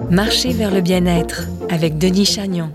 Marcher vers le bien-être avec Denis Chagnon.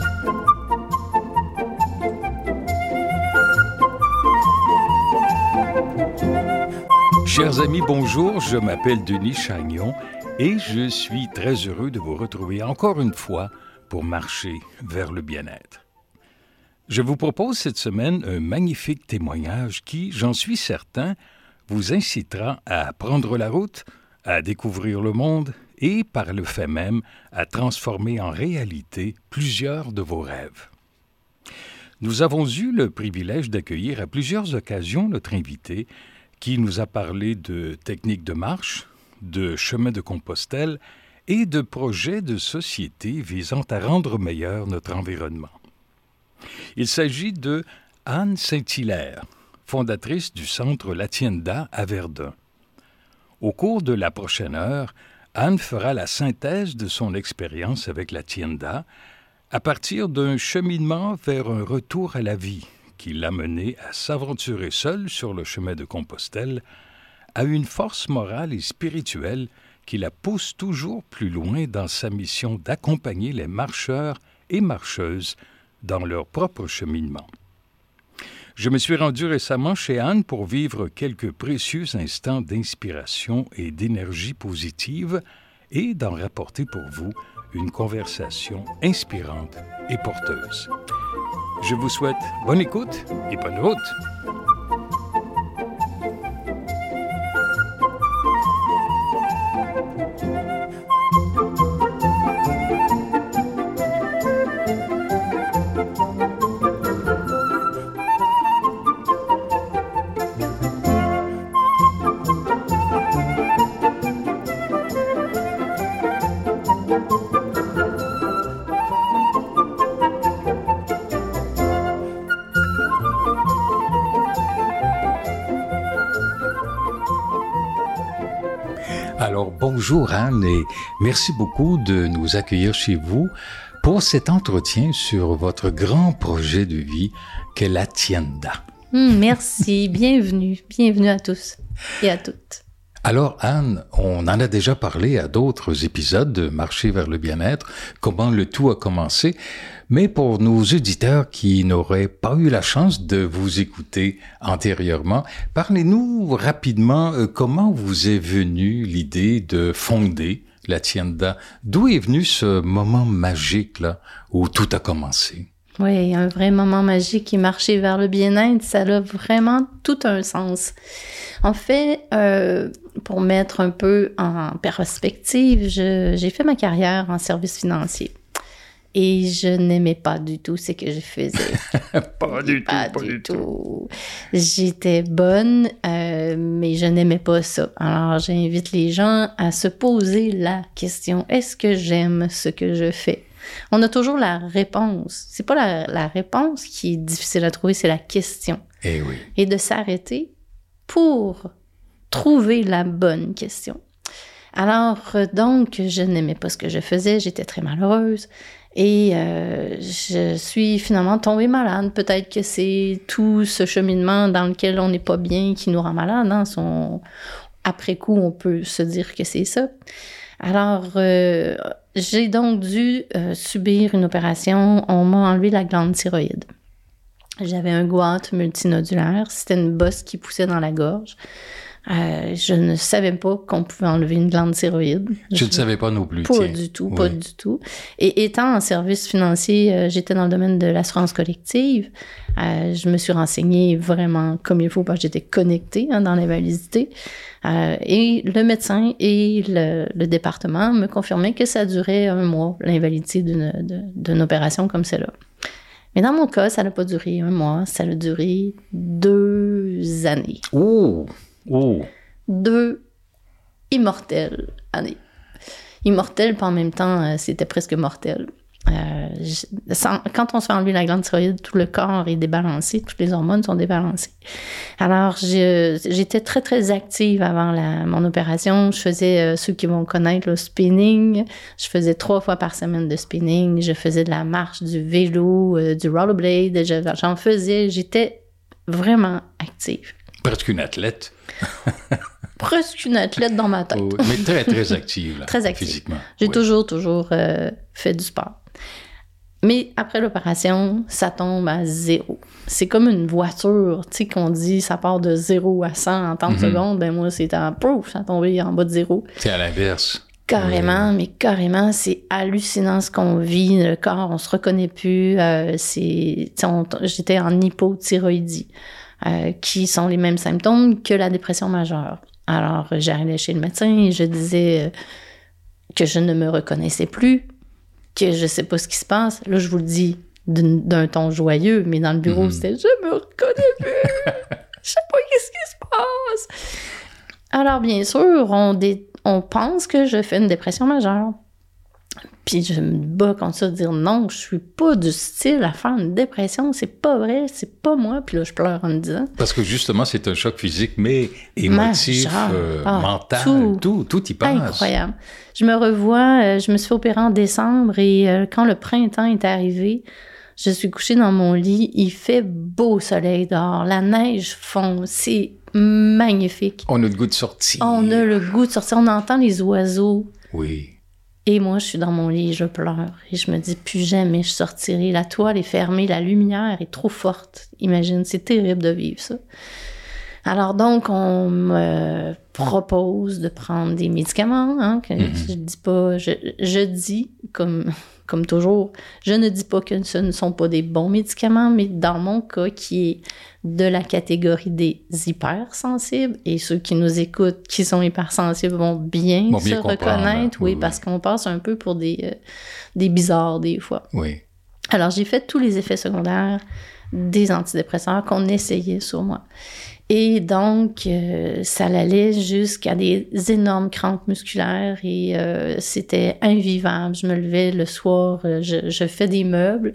Chers amis, bonjour, je m'appelle Denis Chagnon et je suis très heureux de vous retrouver encore une fois pour marcher vers le bien-être. Je vous propose cette semaine un magnifique témoignage qui, j'en suis certain, vous incitera à prendre la route, à découvrir le monde et, par le fait même, à transformer en réalité plusieurs de vos rêves. Nous avons eu le privilège d'accueillir à plusieurs occasions notre invité qui nous a parlé de techniques de marche, de chemin de Compostelle et de projets de société visant à rendre meilleur notre environnement. Il s'agit de Anne Saint-Hilaire, fondatrice du Centre L'Hacienda à Verdun. Au cours de la prochaine heure, Anne fera la synthèse de son expérience avec l'Hacienda à partir d'un cheminement vers un retour à la vie qui l'a menée à s'aventurer seule sur le chemin de Compostelle, à une force morale et spirituelle qui la pousse toujours plus loin dans sa mission d'accompagner les marcheurs et marcheuses dans leur propre cheminement. Je me suis rendu récemment chez Anne pour vivre quelques précieux instants d'inspiration et d'énergie positive et d'en rapporter pour vous une conversation inspirante et porteuse. Je vous souhaite bonne écoute et bonne route. Alors, bonjour Anne et merci beaucoup de nous accueillir chez vous pour cet entretien sur votre grand projet de vie qu'est l'Hacienda. Merci, bienvenue à tous et à toutes. Alors Anne, on en a déjà parlé à d'autres épisodes de Marcher vers le bien-être, comment le tout a commencé, mais pour nos auditeurs qui n'auraient pas eu la chance de vous écouter antérieurement, parlez-nous rapidement comment vous est venue l'idée de fonder l'Hacienda. D'où est venu ce moment magique là où tout a commencé? Oui, un vrai moment magique qui marchait vers le bien-être, ça a vraiment tout un sens. En fait, pour mettre un peu en perspective, j'ai fait ma carrière en service financier. Et je n'aimais pas du tout ce que je faisais. Pas du tout. J'étais bonne, mais je n'aimais pas ça. Alors, j'invite les gens à se poser la question, est-ce que j'aime ce que je fais? On a toujours la réponse. C'est pas la réponse qui est difficile à trouver, c'est la question. Eh oui. Et de s'arrêter pour trouver la bonne question. Alors, donc, je n'aimais pas ce que je faisais, j'étais très malheureuse. Et je suis finalement tombée malade. Peut-être que c'est tout ce cheminement dans lequel on n'est pas bien qui nous rend malade. Hein? Après coup, on peut se dire que c'est ça. Alors, j'ai donc dû subir une opération. On m'a enlevé la glande thyroïde. J'avais un goître multinodulaire. C'était une bosse qui poussait dans la gorge. Je ne savais pas qu'on pouvait enlever une glande thyroïde. Je ne savais pas non plus. Pas du tout. Et étant en service financier, j'étais dans le domaine de l'assurance collective. Je me suis renseignée vraiment comme il faut parce que j'étais connectée dans l'invalidité. Et le médecin et le département me confirmaient que ça durait 1 mois, l'invalidité d'une opération comme celle-là. Mais dans mon cas, ça n'a pas duré 1 mois, ça a duré 2 années. Oh! 2 immortelles années. Immortelles, puis en même temps, c'était presque mortel. Quand on se fait enlever la glande thyroïde, tout le corps est débalancé, toutes les hormones sont débalancées. Alors, j'étais très, très active avant mon opération. Je faisais, ceux qui vont connaître, le spinning. Je faisais 3 fois par semaine de spinning. Je faisais de la marche, du vélo, du rollerblade. J'en faisais, j'étais vraiment active. Presque une athlète. presque une athlète dans ma tête. Mais très, très active, là, très active. Physiquement. J'ai toujours fait du sport. Mais après l'opération, ça tombe à 0. C'est comme une voiture, tu sais, qu'on dit, ça part de 0 à 100 en 30 secondes. Ben moi, c'est en pouf, ça tombé en bas de 0. C'est à l'inverse. Carrément, mais carrément, c'est hallucinant ce qu'on vit. Le corps, on se reconnaît plus. J'étais en hypothyroïdie, qui sont les mêmes symptômes que la dépression majeure. Alors, j'allais chez le médecin et je disais que je ne me reconnaissais plus, que je sais pas ce qui se passe. Là, je vous le dis d'un ton joyeux, mais dans le bureau, c'était « Je me reconnais plus! Je sais pas qu'est-ce qui se passe! » Alors, bien sûr, on pense que je fais une dépression majeure. Puis je me bats contre ça, de dire non, je suis pas du style à faire une dépression, c'est pas vrai, c'est pas moi. Puis là, je pleure en me disant. Parce que justement, c'est un choc physique, mais émotif, mental, tout y passe. Incroyable. Je me revois, je me suis fait opérer en décembre et quand le printemps est arrivé, je suis couchée dans mon lit, il fait beau soleil dehors, la neige fond, c'est magnifique. On a le goût de sortir. On a le goût de sortir, on entend les oiseaux. Oui. Et moi, je suis dans mon lit, je pleure. Et je me dis, plus jamais je sortirai. La toile est fermée, la lumière est trop forte. Imagine, c'est terrible de vivre ça. Alors donc, on me propose de prendre des médicaments. Hein, que je dis pas, je dis, comme toujours, je ne dis pas que ce ne sont pas des bons médicaments, mais dans mon cas, qui est de la catégorie des hypersensibles, et ceux qui nous écoutent, qui sont hypersensibles, vont bien se reconnaître, oui, parce qu'on passe un peu pour des bizarres des fois. Oui. Alors, j'ai fait tous les effets secondaires des antidépresseurs qu'on essayait sur moi. Et donc, ça allait jusqu'à des énormes crampes musculaires et c'était invivable. Je me levais le soir, je fais des meubles.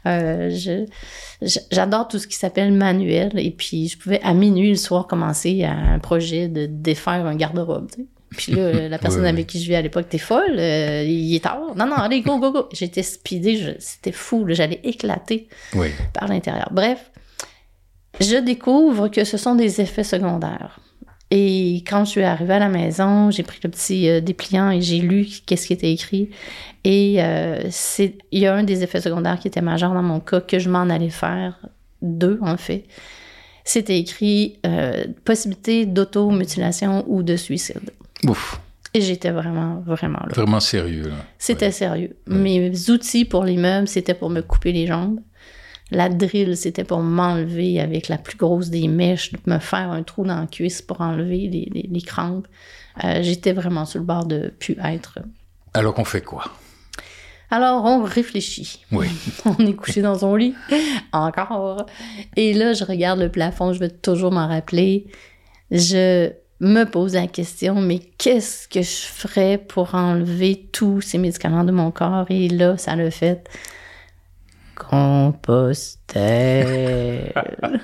J'adore tout ce qui s'appelle manuel. Et puis, je pouvais, à minuit le soir, commencer un projet de défaire un garde-robe, tu sais. Puis là, la personne avec qui je vivais à l'époque, t'es folle, il est tard. Non, allez, go, go, go. J'étais speedée, c'était fou, là, j'allais éclater par l'intérieur. Bref, je découvre que ce sont des effets secondaires. Et quand je suis arrivée à la maison, j'ai pris le petit dépliant et j'ai lu qu'est-ce qui était écrit. Et il y a un des effets secondaires qui était majeur dans mon cas, que je m'en allais faire, 2 en fait. C'était écrit possibilité d'automutilation ou de suicide. Ouf. Et j'étais vraiment, vraiment là. Vraiment sérieux, là. C'était sérieux. Mes outils pour les meubles, c'était pour me couper les jambes. La drill, c'était pour m'enlever avec la plus grosse des mèches, me faire un trou dans la cuisse pour enlever les crampes. J'étais vraiment sur le bord de plus être. Alors qu'on fait quoi? Alors, on réfléchit. Oui. On est couché dans son lit, encore. Et là, je regarde le plafond, je vais toujours m'en rappeler. Je me pose la question, mais qu'est-ce que je ferais pour enlever tous ces médicaments de mon corps? Et là, ça l'a fait. Compostelle.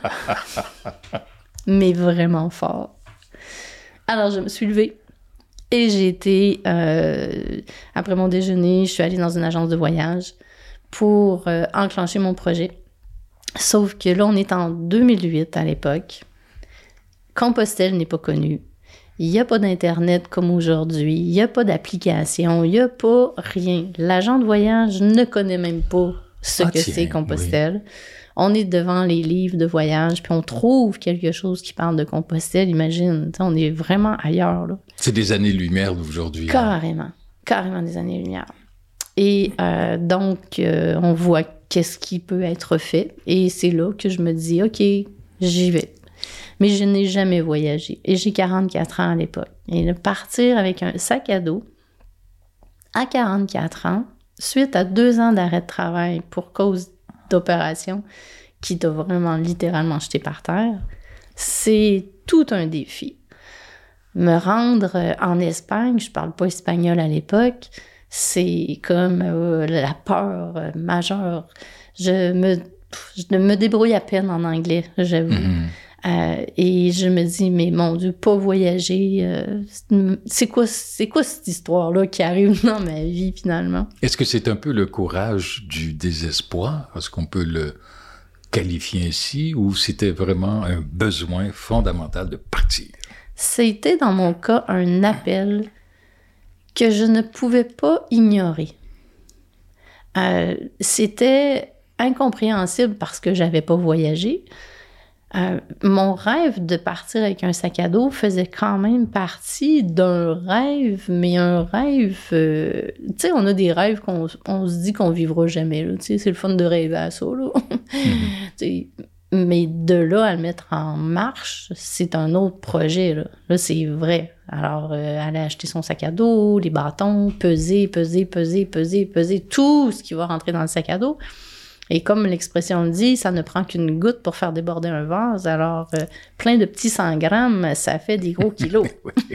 Mais vraiment fort. Alors, je me suis levée et j'ai été, après mon déjeuner, je suis allée dans une agence de voyage pour enclencher mon projet. Sauf que là, on est en 2008 à l'époque. Compostelle n'est pas connu. Il n'y a pas d'Internet comme aujourd'hui. Il n'y a pas d'application. Il n'y a pas rien. L'agent de voyage ne connaît même pas c'est Compostelle. Oui. On est devant les livres de voyage, puis on trouve quelque chose qui parle de Compostelle. Imagine, on est vraiment ailleurs, là. C'est des années-lumière d'aujourd'hui. Carrément. Carrément des années-lumière. Et donc, on voit qu'est-ce qui peut être fait. Et c'est là que je me dis, OK, j'y vais. Mais je n'ai jamais voyagé. Et j'ai 44 ans à l'époque. Et de partir avec un sac à dos à 44 ans, suite à 2 ans d'arrêt de travail pour cause d'opération qui t'a vraiment littéralement jeté par terre, c'est tout un défi. Me rendre en Espagne, je parle pas espagnol à l'époque, c'est comme la peur majeure. Je me débrouille à peine en anglais, j'avoue. Et je me dis, mais mon Dieu, pas voyager, c'est quoi cette histoire-là qui arrive dans ma vie, finalement? Est-ce que c'est un peu le courage du désespoir? Est-ce qu'on peut le qualifier ainsi? Ou c'était vraiment un besoin fondamental de partir? c'était dans mon cas un appel que je ne pouvais pas ignorer. C'était incompréhensible parce que j'avais pas voyagé. Mon rêve de partir avec un sac à dos faisait quand même partie d'un rêve, mais un rêve... tu sais, on a des rêves qu'on se dit qu'on vivra jamais. Tu sais, c'est le fun de rêver à ça, là. Mais de là à le mettre en marche, c'est un autre projet, là. Là, c'est vrai. Alors, aller acheter son sac à dos, les bâtons, peser, tout ce qui va rentrer dans le sac à dos. Et comme l'expression le dit, ça ne prend qu'une goutte pour faire déborder un vase. Alors, plein de petits 100 grammes, ça fait des gros kilos.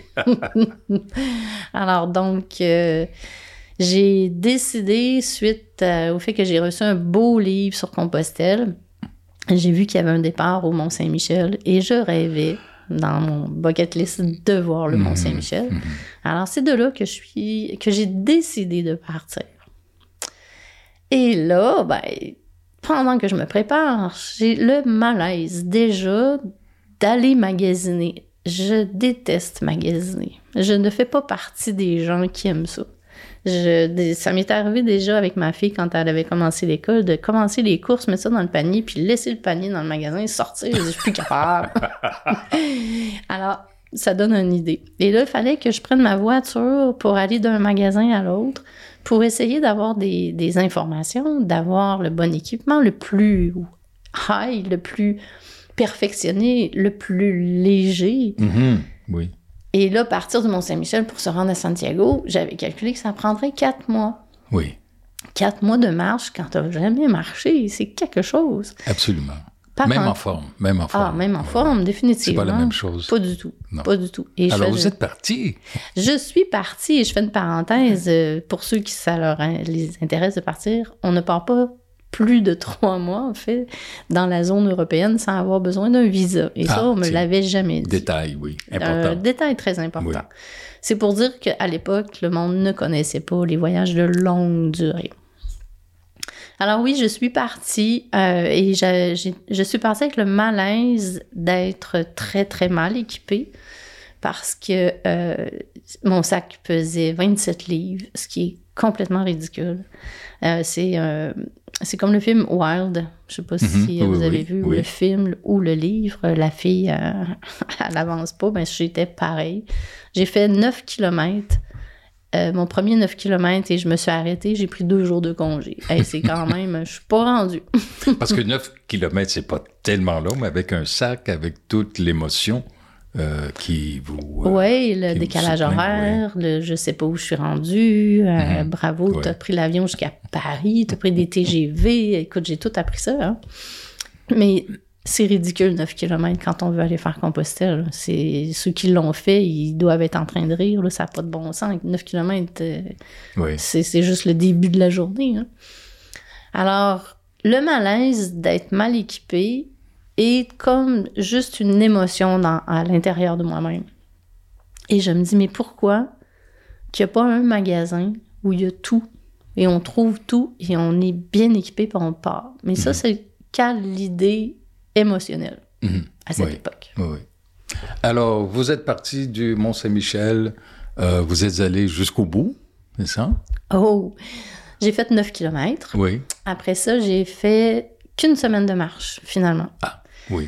Alors, donc, j'ai décidé, suite au fait que j'ai reçu un beau livre sur Compostelle, j'ai vu qu'il y avait un départ au Mont-Saint-Michel et je rêvais, dans mon bucket list, de voir le Mont-Saint-Michel. Alors, c'est de là que j'ai décidé de partir. Et là, ben, pendant que je me prépare, j'ai le malaise déjà d'aller magasiner. Je déteste magasiner. Je ne fais pas partie des gens qui aiment ça. Ça m'est arrivé déjà avec ma fille quand elle avait commencé l'école, de commencer les courses, mettre ça dans le panier, puis laisser le panier dans le magasin, sortir, je suis plus capable. Alors, ça donne une idée. Et là, il fallait que je prenne ma voiture pour aller d'un magasin à l'autre, pour essayer d'avoir des informations, d'avoir le bon équipement, le plus high, le plus perfectionné, le plus léger. Oui. Et là, partir du Mont-Saint-Michel pour se rendre à Santiago, j'avais calculé que ça prendrait 4 mois. Oui. 4 mois de marche, quand tu n'as jamais marché, c'est quelque chose. Absolument. En forme. Même en forme, définitivement. C'est pas la même chose. Pas du tout. Non. Pas du tout. Et alors, vous êtes parti. Je suis partie, et je fais une parenthèse, pour ceux qui ça les intéresse de partir, on ne part pas plus de 3 mois, en fait, dans la zone européenne sans avoir besoin d'un visa. Et ça, on me l'avait jamais dit. Détail, oui, important. Un détail très important. Oui. C'est pour dire qu'à l'époque, le monde ne connaissait pas les voyages de longue durée. Alors oui, je suis partie et je suis partie avec le malaise d'être très, très mal équipée parce que mon sac pesait 27 livres, ce qui est complètement ridicule. C'est comme le film Wild. Je ne sais pas si vous avez vu le film ou le livre. La fille, elle n'avance pas. Ben, j'étais pareil. J'ai fait 9 kilomètres. Mon premier 9 km et je me suis arrêtée. J'ai pris 2 jours de congé. Hey, c'est quand même... Je suis pas rendue. Parce que 9 km, c'est pas tellement long, mais avec un sac, avec toute l'émotion qui vous... oui, le décalage horaire, le je sais pas où je suis rendue. Bravo, tu as pris l'avion jusqu'à Paris, tu as pris des TGV. Écoute, j'ai tout appris ça. Hein. Mais... c'est ridicule, 9 km, quand on veut aller faire Compostelle. C'est, ceux qui l'ont fait, ils doivent être en train de rire. Là, ça n'a pas de bon sens. 9 km, c'est juste le début de la journée. Hein. Alors, le malaise d'être mal équipé est comme juste une émotion à l'intérieur de moi-même. Et je me dis, mais pourquoi qu'il n'y a pas un magasin où il y a tout, et on trouve tout, et on est bien équipé, puis on part. Mais ça, c'est qu'à l'idée émotionnel à cette époque. Oui. Alors, vous êtes parti du Mont-Saint-Michel, vous êtes allé jusqu'au bout, c'est ça? Oh! J'ai fait 9 km. Oui. Après ça, j'ai fait qu'une semaine de marche, finalement. Ah, oui.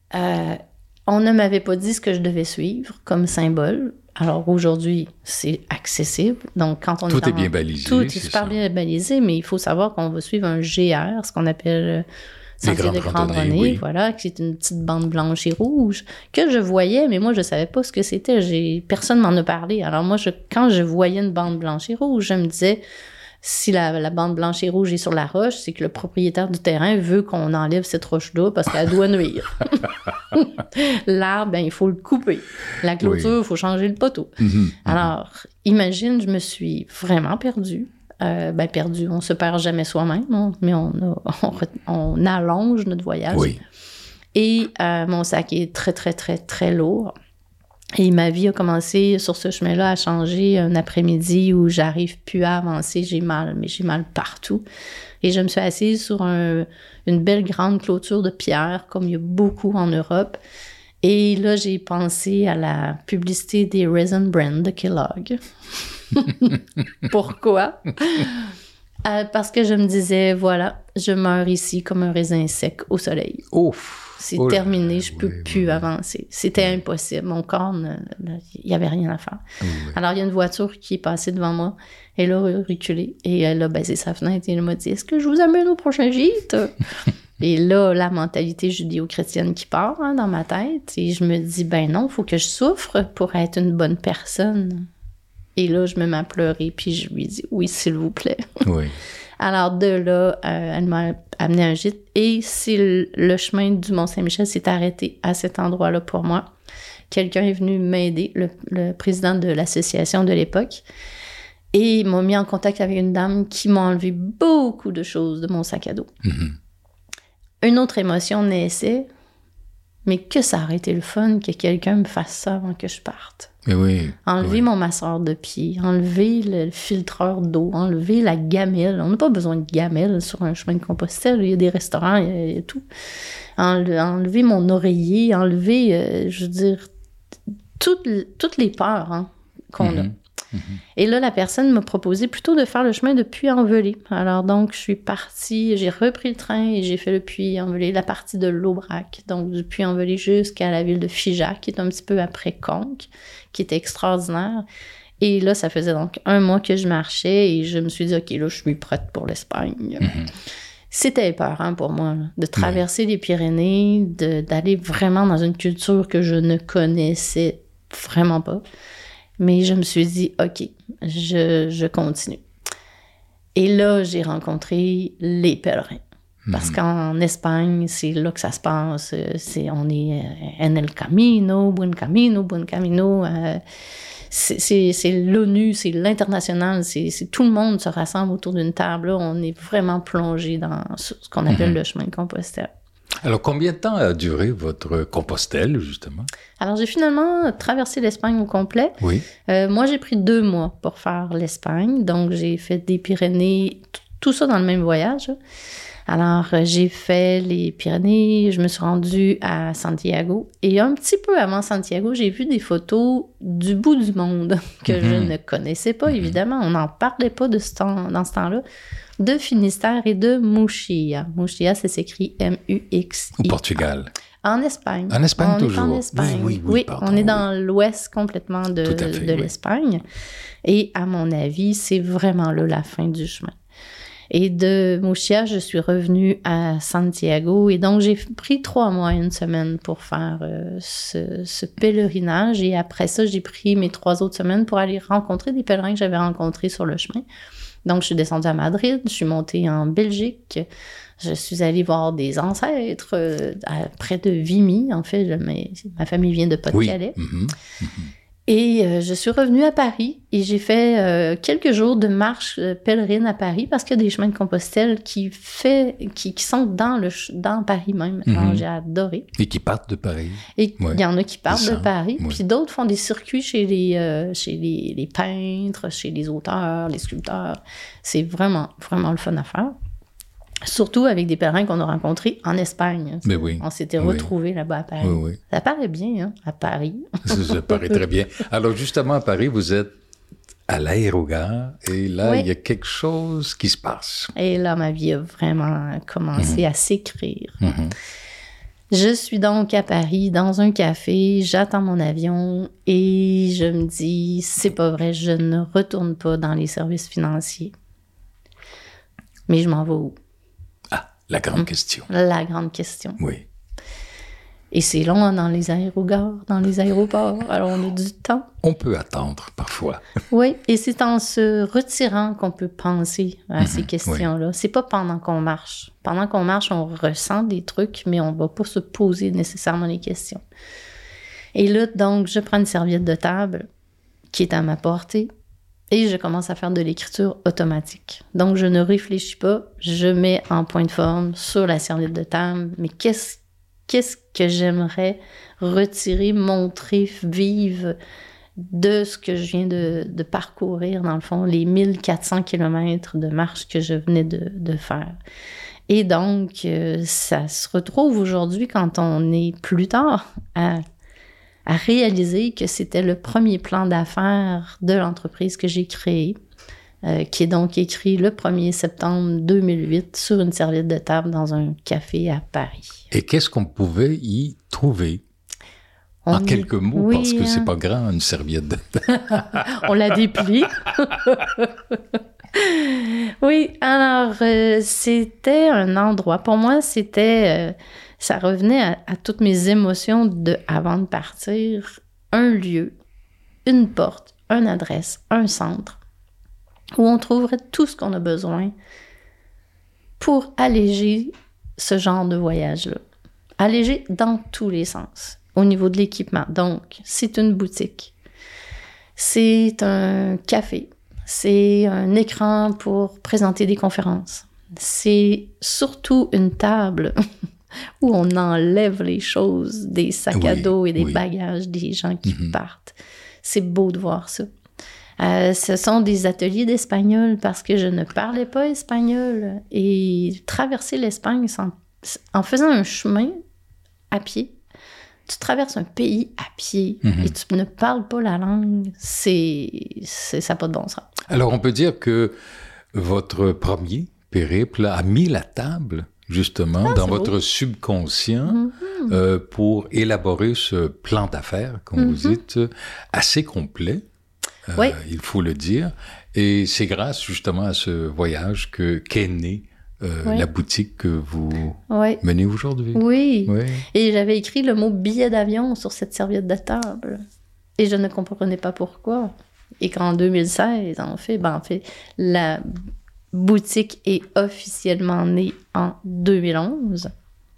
On ne m'avait pas dit ce que je devais suivre comme symbole. Alors, aujourd'hui, c'est accessible. Donc, quand on tout est bien balisé. Tout est super bien balisé, mais il faut savoir qu'on va suivre un GR, ce qu'on appelle... sentier de grande randonnée, voilà, qui est une petite bande blanche et rouge, que je voyais, mais moi, je savais pas ce que c'était. Personne m'en a parlé. Alors moi, quand je voyais une bande blanche et rouge, je me disais, si la bande blanche et rouge est sur la roche, c'est que le propriétaire du terrain veut qu'on enlève cette roche-là parce qu'elle doit nuire. L'arbre, ben, il faut le couper. La clôture, il faut changer le poteau. Alors, imagine, je me suis vraiment perdue. Perdu, on se perd jamais soi-même, mais on allonge notre voyage. Oui. Et mon sac est très, très, très, très lourd. Et ma vie a commencé sur ce chemin-là à changer un après-midi où j'arrive plus à avancer. J'ai mal partout. Et je me suis assise sur une belle grande clôture de pierre, comme il y a beaucoup en Europe. Et là, j'ai pensé à la publicité des Raisin Bran de Kellogg. Pourquoi? Parce que je me disais, voilà, je meurs ici comme un raisin sec au soleil. Ouf! C'est terminé, je peux plus avancer. C'était impossible. Mon corps, il n'y avait rien à faire. Oui. Alors, il y a une voiture qui est passée devant moi. Elle a reculé et elle a baissé sa fenêtre et elle m'a dit « Est-ce que je vous amène au prochain gîte? » Et là, la mentalité judéo-chrétienne qui part dans ma tête. Et je me dis « Ben non, il faut que je souffre pour être une bonne personne. » Et là, je me mets à pleurer puis je lui dis « Oui, s'il vous plaît. » Oui. Alors de là, elle m'a amené à un gîte et le chemin du Mont-Saint-Michel s'est arrêté à cet endroit-là pour moi. Quelqu'un est venu m'aider, le président de l'association de l'époque, et il m'a mis en contact avec une dame qui m'a enlevé beaucoup de choses de mon sac à dos. Mm-hmm. Une autre émotion naissait, mais que ça aurait été le fun que quelqu'un me fasse ça avant que je parte. Mais oui. Enlever mon masseur de pied, enlever le filtreur d'eau, enlever la gamelle. On n'a pas besoin de gamelle sur un chemin de Compostelle. Il y a des restaurants, il y a tout. Enlever mon oreiller, enlever, je veux dire, toutes les peurs qu'on a. Mm-hmm. Et là, la personne m'a proposé plutôt de faire le chemin de Puy-en-Velay. Alors donc, je suis partie, j'ai repris le train et j'ai fait le Puy-en-Velay, la partie de l'Aubrac. Donc, du Puy-en-Velay jusqu'à la ville de Figeac, qui est un petit peu après Conques, qui était extraordinaire. Et là, ça faisait donc 1 mois que je marchais et je me suis dit, OK, là, je suis prête pour l'Espagne. Mm-hmm. C'était épeurant pour moi, là, de traverser les Pyrénées, d'aller vraiment dans une culture que je ne connaissais vraiment pas. Mais je me suis dit, OK, je continue. Et là, j'ai rencontré les pèlerins. Parce qu'en Espagne, c'est là que ça se passe. On est en el camino, buen camino, buen camino. C'est l'ONU, c'est l'international, c'est tout le monde se rassemble autour d'une table. Là, on est vraiment plongé dans ce qu'on appelle le chemin de Compostelle. Alors, combien de temps a duré votre Compostelle, justement? Alors, j'ai finalement traversé l'Espagne au complet. Oui. Moi, j'ai pris 2 mois pour faire l'Espagne. Donc, j'ai fait des Pyrénées, tout ça dans le même voyage. Alors, j'ai fait les Pyrénées, je me suis rendue à Santiago. Et un petit peu avant Santiago, j'ai vu des photos du bout du monde que je ne connaissais pas, évidemment. On n'en parlait pas dans ce temps-là. De Finistère et de Mouchia. Mouchia, ça s'écrit M-U-X-I. Au Portugal. En Espagne. En Espagne, toujours. En Espagne. Oui, pardon, on est dans l'ouest complètement de l'Espagne. Et à mon avis, c'est vraiment là la fin du chemin. Et de Mouchia, je suis revenue à Santiago. Et donc, j'ai pris 3 mois, 1 semaine pour faire ce pèlerinage. Et après ça, j'ai pris mes 3 autres semaines pour aller rencontrer des pèlerins que j'avais rencontrés sur le chemin. Donc, je suis descendue à Madrid, je suis montée en Belgique, je suis allée voir des ancêtres près de Vimy, en fait, ma famille vient de Pas-de-Calais. Oui. Et je suis revenue à Paris et j'ai fait quelques jours de marche pèlerine à Paris parce qu'il y a des chemins de Compostelle qui sont dans Paris même. Alors, j'ai adoré. Et qui partent de Paris. Et il y en a qui partent de Paris, puis d'autres font des circuits chez les peintres, chez les auteurs, les sculpteurs. C'est vraiment, vraiment le fun à faire. Surtout avec des pèlerins qu'on a rencontrés en Espagne. Mais oui. On s'était retrouvés là-bas à Paris. Oui. Ça paraît bien, à Paris. Ça paraît très bien. Alors, justement, à Paris, vous êtes à l'aérogare et là, il y a quelque chose qui se passe. Et là, ma vie a vraiment commencé à s'écrire. Je suis donc à Paris, dans un café, j'attends mon avion et je me dis, c'est pas vrai, je ne retourne pas dans les services financiers. Mais je m'en vais où? La grande question. La grande question. Oui. Et c'est long dans les aérogares, dans les aéroports. Alors, on a du temps. On peut attendre parfois. Oui, et c'est en se retirant qu'on peut penser à ces questions-là. C'est pas pendant qu'on marche. Pendant qu'on marche, on ressent des trucs, mais on va pas se poser nécessairement les questions. Et là, donc, je prends une serviette de table qui est à ma portée. Et je commence à faire de l'écriture automatique. Donc, je ne réfléchis pas, je mets en point de forme sur la serviette de table, mais qu'est-ce que j'aimerais retirer, montrer, vivre de ce que je viens de parcourir, dans le fond, les 1400 kilomètres de marche que je venais de faire. Et donc, ça se retrouve aujourd'hui, quand on est plus tard, à à réaliser que c'était le premier plan d'affaires de l'entreprise que j'ai créé, qui est donc écrit le 1er septembre 2008 sur une serviette de table dans un café à Paris. Et qu'est-ce qu'on pouvait y trouver? En quelques mots, oui, parce que c'est pas grand, une serviette de table. On la déplie. Oui, alors, c'était un endroit. Pour moi, c'était... ça revenait à toutes mes émotions avant de partir. Un lieu, une porte, une adresse, un centre, où on trouverait tout ce qu'on a besoin pour alléger ce genre de voyage-là. Alléger dans tous les sens, au niveau de l'équipement. Donc, c'est une boutique, c'est un café, c'est un écran pour présenter des conférences, c'est surtout une table où on enlève les choses des sacs à dos et des bagages des gens qui partent. C'est beau de voir ça. Ce sont des ateliers d'espagnol parce que je ne parlais pas espagnol. Et traverser l'Espagne en faisant un chemin à pied, tu traverses un pays à pied et tu ne parles pas la langue, ça n'a pas de bon sens. Alors, on peut dire que votre premier périple a mis la table, justement, dans votre subconscient pour élaborer ce plan d'affaires, comme vous dites, assez complet. Oui. Il faut le dire. Et c'est grâce justement à ce voyage qu'est née la boutique que vous menez aujourd'hui. Oui. Et j'avais écrit le mot billet d'avion sur cette serviette de table. Et je ne comprenais pas pourquoi. Et qu'en 2016, en fait, la boutique est officiellement née en 2011.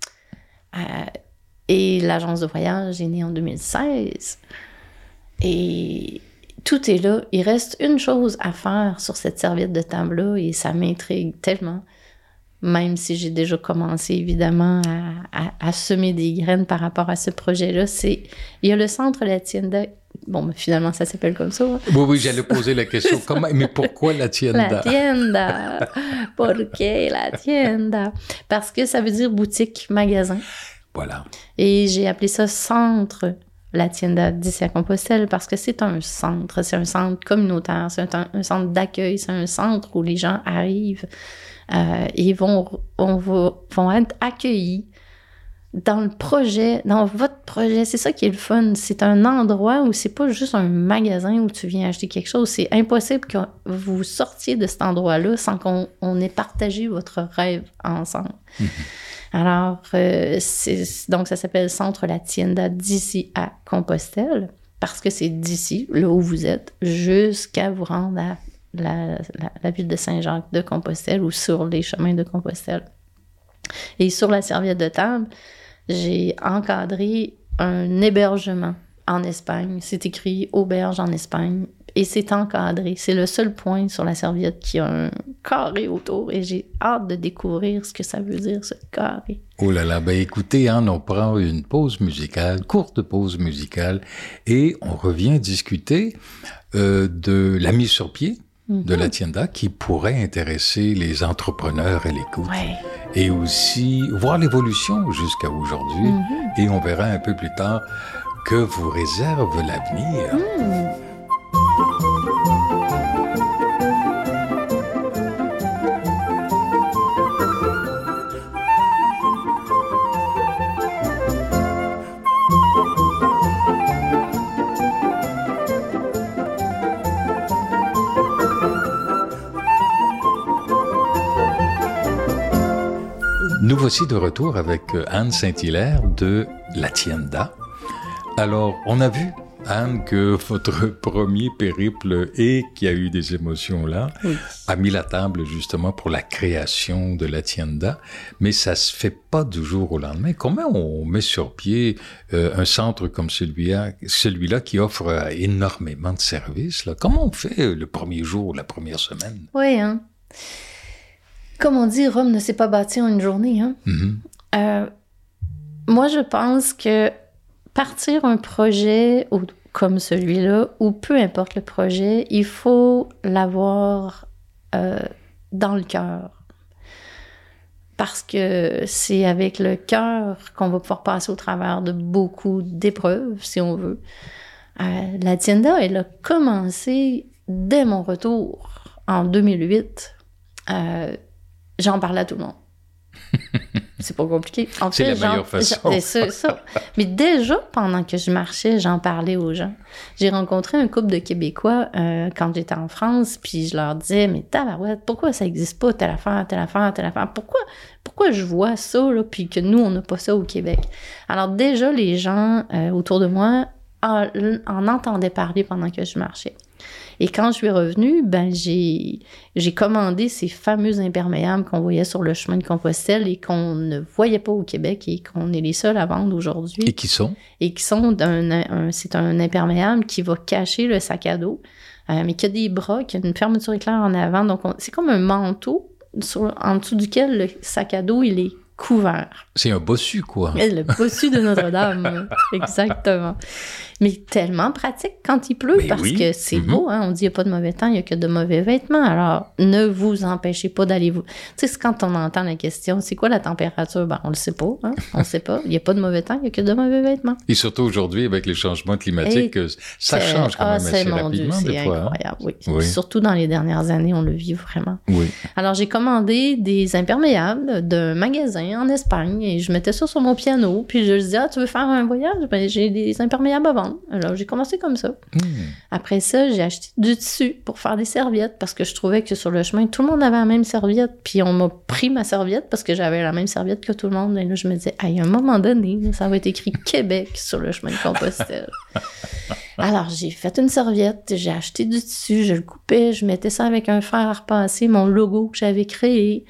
Et l'agence de voyage est née en 2016. Et tout est là. Il reste une chose à faire sur cette serviette de table-là et ça m'intrigue tellement, même si j'ai déjà commencé évidemment à semer des graines par rapport à ce projet-là. Il y a le centre La Tienda. Bon, finalement, ça s'appelle comme ça. Hein? Oui, j'allais poser la question. Mais pourquoi La Tienda? La Tienda. Pourquoi La Tienda? Parce que ça veut dire boutique, magasin. Voilà. Et j'ai appelé ça centre La Tienda d'ici à Compostelle parce que c'est un centre communautaire, c'est un centre d'accueil, c'est un centre où les gens arrivent et vont être accueillis dans le projet, dans votre projet. C'est ça qui est le fun. C'est un endroit où c'est pas juste un magasin où tu viens acheter quelque chose. C'est impossible que vous sortiez de cet endroit-là sans qu'on ait partagé votre rêve ensemble. Alors, donc ça s'appelle Centre La Tienda d'ici à Compostelle, parce que c'est d'ici, là où vous êtes, jusqu'à vous rendre à la ville de Saint-Jacques de Compostelle ou sur les chemins de Compostelle. Et sur la serviette de table, j'ai encadré un hébergement en Espagne. C'est écrit « Auberge en Espagne ». Et c'est encadré. C'est le seul point sur la serviette qui a un carré autour. Et j'ai hâte de découvrir ce que ça veut dire, ce carré. Oh là là, écoutez, on prend une pause musicale, courte pause musicale, et on revient discuter de la mise sur pied de La Tienda qui pourrait intéresser les entrepreneurs à l'écoute. Et aussi voir l'évolution jusqu'à aujourd'hui. Et on verra un peu plus tard que vous réserve l'avenir. Nous voici de retour avec Anne Saint-Hilaire de La Tienda. Alors, on a vu, Anne, que votre premier périple et qui a eu des émotions là, a mis la table justement pour la création de La Tienda, mais ça se fait pas du jour au lendemain. Comment on met sur pied un centre comme celui-là qui offre énormément de services, là? Comment on fait le premier jour, la première semaine? Oui, hein? Comme on dit, Rome ne s'est pas bâti en une journée. Hein? Moi, je pense que partir un projet comme celui-là, ou peu importe le projet, il faut l'avoir dans le cœur. parce que c'est avec le cœur qu'on va pouvoir passer au travers de beaucoup d'épreuves, si on veut. La Tienda, elle a commencé dès mon retour en 2008. J'en parlais à tout le monde. C'est pas compliqué. En c'est fait, la meilleure façon. C'est ça. Mais déjà, pendant que je marchais, j'en parlais aux gens. J'ai rencontré un couple de Québécois quand j'étais en France, puis je leur disais, mais tabarouette, pourquoi ça n'existe pas, telle affaire, telle affaire, telle affaire? Pourquoi je vois ça, là, puis que nous, on n'a pas ça au Québec? Alors déjà, les gens autour de moi en entendaient parler pendant que je marchais. Et quand je suis revenue, ben j'ai commandé ces fameux imperméables qu'on voyait sur le chemin de Compostelle et qu'on ne voyait pas au Québec et qu'on est les seuls à vendre aujourd'hui. Et qui sont? Et qui sont c'est un imperméable qui va cacher le sac à dos, mais qui a des bras, qui a une fermeture éclair en avant. Donc, c'est comme un manteau en dessous duquel le sac à dos, il est couvert. C'est un bossu, quoi. Le bossu de Notre-Dame, exactement. Mais tellement pratique quand il pleut, parce que c'est beau, hein? On dit qu'il n'y a pas de mauvais temps, il n'y a que de mauvais vêtements. Alors, ne vous empêchez pas d'aller vous... Tu sais, c'est quand on entend la question, c'est quoi la température? Ben, on le sait pas, hein? On ne sait pas. Il n'y a pas de mauvais temps, il n'y a que de mauvais vêtements. Et surtout aujourd'hui, avec les changements climatiques, ça change quand même assez rapidement, des fois. C'est incroyable, oui. Oui. Surtout dans les dernières années, on le vit vraiment. Oui. Alors, j'ai commandé des imperméables d'un magasin en Espagne et je mettais ça sur mon piano. Puis je disais, tu veux faire un voyage? Ben, j'ai des imperméables à vendre. Alors, j'ai commencé comme ça. Après ça, j'ai acheté du tissu pour faire des serviettes parce que je trouvais que sur le chemin, tout le monde avait la même serviette. Puis on m'a pris ma serviette parce que j'avais la même serviette que tout le monde. Et là, je me disais, à un moment donné, ça va être écrit Québec sur le chemin de Compostelle. Alors, j'ai fait une serviette, j'ai acheté du tissu, je le coupais, je mettais ça avec un fer à repasser, mon logo que j'avais créé.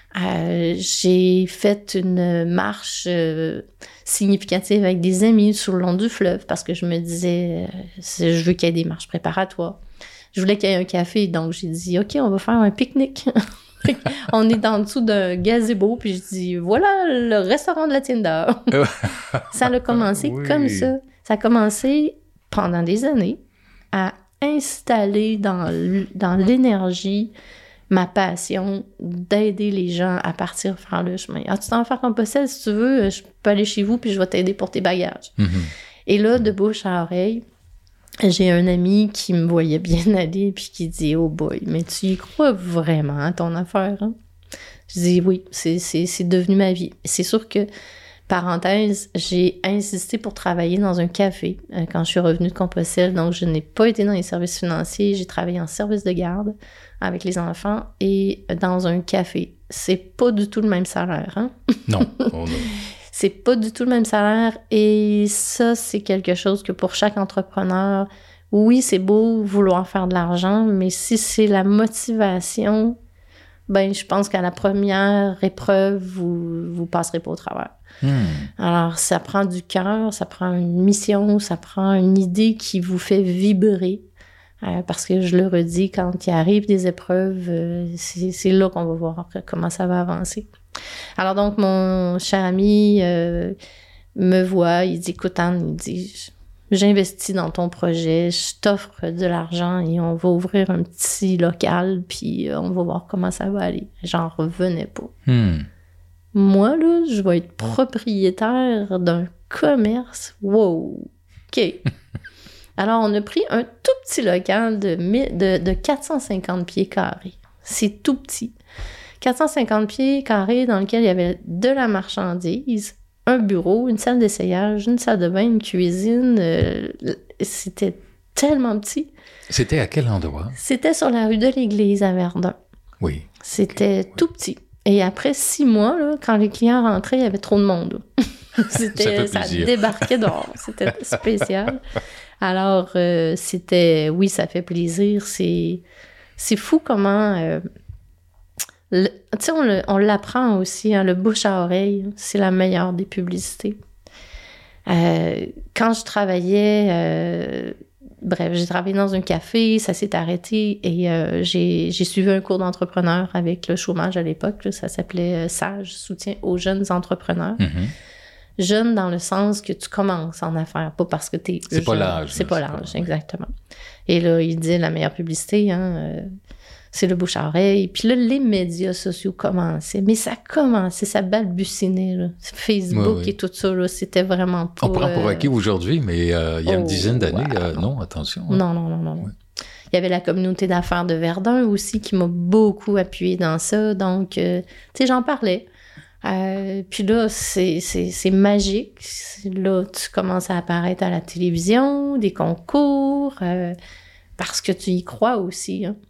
J'ai fait une marche significative avec des amis sur le long du fleuve parce que je me disais, je veux qu'il y ait des marches préparatoires. Je voulais qu'il y ait un café, donc j'ai dit, OK, on va faire un pique-nique. On est en dessous d'un gazebo, puis je dis, voilà le restaurant de la Tienda. Ça a commencé comme ça. Ça a commencé pendant des années à installer dans l'énergie ma passion d'aider les gens à partir faire le chemin. Ah, tu t'en vas faire Compostelle, si tu veux, je peux aller chez vous puis je vais t'aider pour tes bagages. Et là, de bouche à oreille, j'ai un ami qui me voyait bien aller puis qui dit « Oh boy, mais tu y crois vraiment à ton affaire? Hein? » Je dis « Oui, c'est devenu ma vie. » C'est sûr que, parenthèse, j'ai insisté pour travailler dans un café quand je suis revenue de Compostelle. Donc, je n'ai pas été dans les services financiers. J'ai travaillé en service de garde avec les enfants et dans un café. C'est pas du tout le même salaire, hein? Non. Oh non. C'est pas du tout le même salaire et ça, c'est quelque chose que pour chaque entrepreneur, oui, c'est beau vouloir faire de l'argent, mais si c'est la motivation, ben je pense qu'à la première épreuve, vous passerez pas au travers. Alors, ça prend du cœur, ça prend une mission, ça prend une idée qui vous fait vibrer. Parce que je le redis, quand il arrive des épreuves, c'est là qu'on va voir comment ça va avancer. Alors donc, mon cher ami me voit, il dit, écoute Anne, il dit, j'investis dans ton projet, je t'offre de l'argent et on va ouvrir un petit local, puis on va voir comment ça va aller. J'en revenais pas. Moi, là, je vais être propriétaire d'un commerce. Wow! OK. Alors, on a pris un tout petit local de 450 pieds carrés. C'est tout petit. 450 pieds carrés dans lequel il y avait de la marchandise, un bureau, une salle d'essayage, une salle de bain, une cuisine. C'était tellement petit. C'était à quel endroit? C'était sur la rue de l'Église à Verdun. Oui. C'était tout petit. Et après 6 mois, là, quand les clients rentraient, il y avait trop de monde. Ça débarquait dehors. C'était spécial. Alors, oui, ça fait plaisir. C'est fou comment... tu sais, on l'apprend aussi, hein, le bouche à oreille, c'est la meilleure des publicités. Quand je travaillais... j'ai travaillé dans un café, ça s'est arrêté et j'ai suivi un cours d'entrepreneur avec le chômage à l'époque. Là, ça s'appelait SAGE, soutien aux jeunes entrepreneurs. Jeune dans le sens que tu commences en affaires, pas parce que t'es c'est jeune. Pas l'âge. C'est pas l'âge, exactement. Et là, il dit la meilleure publicité, hein, C'est le bouche à oreille. Puis là, les médias sociaux commençaient. Mais ça commençait, ça balbutinait. Là. Facebook et tout ça, là, c'était vraiment pas... On prend pour acquis aujourd'hui, mais il y a une dizaine d'années, non, attention. Hein. Non. Ouais. Il y avait la communauté d'affaires de Verdun aussi qui m'a beaucoup appuyée dans ça. Donc, tu sais, j'en parlais. Puis là, c'est magique. Là, tu commences à apparaître à la télévision, des concours, parce que tu y crois aussi. Hein.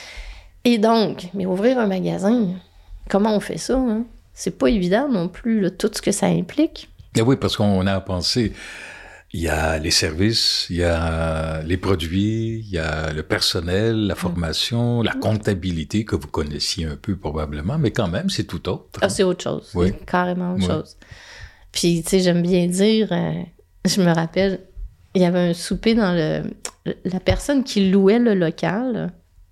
Et donc, mais ouvrir un magasin, comment on fait ça? Hein? C'est pas évident non plus, là, tout ce que ça implique. Et oui, parce qu'on a pensé, il y a les services, il y a les produits, il y a le personnel, la formation, la comptabilité que vous connaissiez un peu probablement, mais quand même, c'est tout autre. Ah, c'est autre chose. Oui. C'est carrément autre chose. Puis, tu sais, j'aime bien dire, je me rappelle, il y avait un souper dans la personne qui louait le local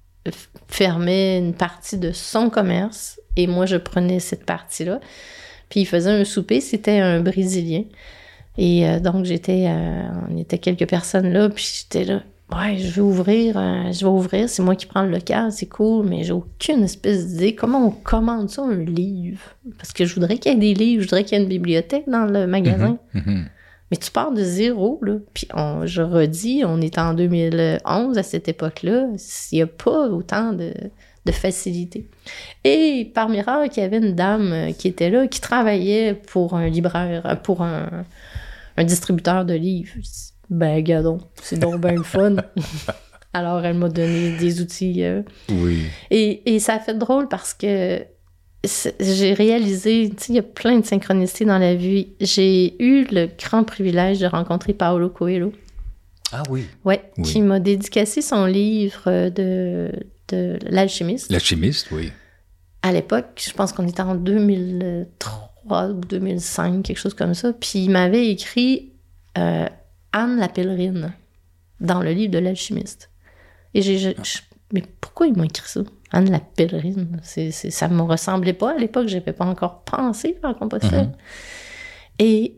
fermait une partie de son commerce et moi, je prenais cette partie-là. Puis, il faisait un souper, c'était un Brésilien. Et donc, on était quelques personnes là, puis j'étais là, ouais, je vais ouvrir, c'est moi qui prends le local, c'est cool, mais j'ai aucune espèce d'idée. Comment on commande ça, un livre? Parce que je voudrais qu'il y ait des livres, je voudrais qu'il y ait une bibliothèque dans le magasin. Mais tu pars de zéro, là. Puis je redis, on est en 2011 à cette époque-là, il n'y a pas autant de facilité. Et par miracle, il y avait une dame qui était là, qui travaillait pour un libraire, pour un distributeur de livres. Ben, gadon, c'est donc bien le fun. Alors, elle m'a donné des outils. Oui. Et ça a fait drôle parce que j'ai réalisé, tu sais, il y a plein de synchronicités dans la vie. J'ai eu le grand privilège de rencontrer Paulo Coelho. Ah oui? Ouais, oui. Qui m'a dédicacé son livre de L'Alchimiste. L'Alchimiste, oui. À l'époque, je pense qu'on était en 2003 ou 2005, quelque chose comme ça. Puis il m'avait écrit Anne la pèlerine dans le livre de l'Alchimiste. Et mais pourquoi il m'a écrit ça? Anne la pèlerine. Ça ne me ressemblait pas à l'époque. Je n'avais pas encore pensé faire Compostelle. Et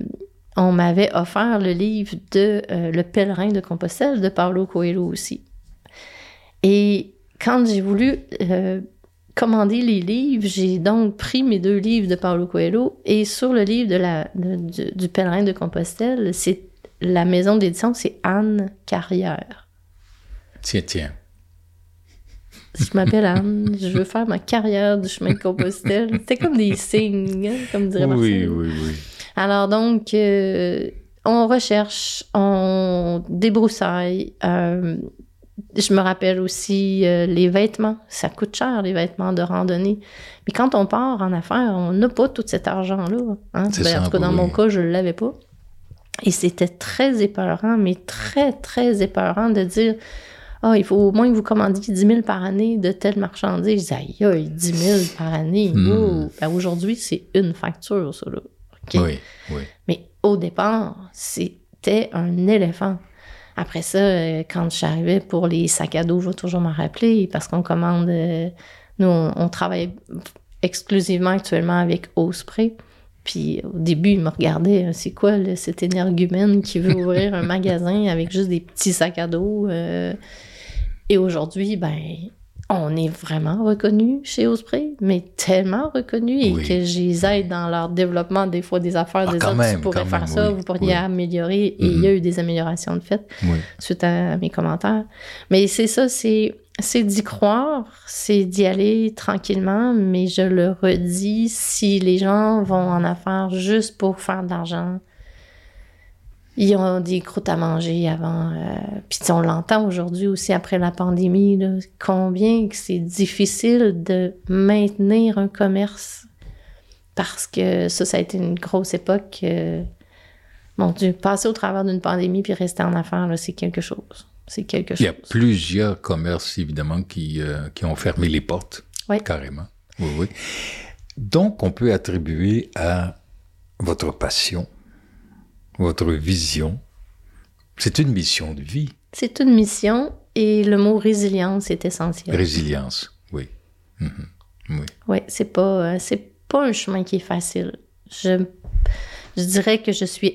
on m'avait offert le livre de Le pèlerin de Compostelle de Paulo Coelho aussi. Et quand j'ai voulu commander les livres, j'ai donc pris mes 2 livres de Paulo Coelho et sur le livre du pèlerin de Compostelle, la maison d'édition, c'est Anne Carrière. Tiens. Je m'appelle Anne, je veux faire ma carrière du chemin de Compostelle. C'était comme des signes, hein, comme dirait Marcel. Oui. Alors donc, on recherche, on débroussaille. Je me rappelle aussi les vêtements. Ça coûte cher, les vêtements de randonnée. Mais quand on part en affaires, on n'a pas tout cet argent-là. Hein? C'est ça, en tout cas, dans mon cas, je ne l'avais pas. Et c'était très épeurant, mais très, très épeurant de dire il faut au moins que vous commandiez 10 000 par année de telle marchandise. Aïe, 10 000 par année. Wow. Ben, aujourd'hui, c'est une facture, ça. Là. Okay? Oui. Mais au départ, c'était un éléphant. Après ça, quand je suis arrivée pour les sacs à dos, je vais toujours m'en rappeler parce qu'on commande... nous, on travaille exclusivement actuellement avec Osprey. Puis au début, il me regardait, c'est quoi cet énergumène qui veut ouvrir un magasin avec juste des petits sacs à dos? Et aujourd'hui, on est vraiment reconnus chez Osprey, mais tellement reconnus et que je les aide dans leur développement des fois des affaires des autres. Tu pourrais faire ça, vous pourriez améliorer. Et il y a eu des améliorations de fait suite à mes commentaires. Mais c'est ça, c'est d'y croire, c'est d'y aller tranquillement, mais je le redis, si les gens vont en affaires juste pour faire de l'argent, ils ont des croûtes à manger avant. Puis on l'entend aujourd'hui aussi après la pandémie, là, combien que c'est difficile de maintenir un commerce parce que ça a été une grosse époque. Mon Dieu, passer au travers d'une pandémie puis rester en affaires, là, c'est quelque chose. C'est quelque chose. Il y a plusieurs commerces, évidemment, qui ont fermé les portes, carrément. Oui. Donc, on peut attribuer à votre passion, votre vision. C'est une mission de vie. C'est une mission et le mot résilience est essentiel. Résilience, oui. Oui. Oui, c'est pas un chemin qui est facile. Je dirais que je suis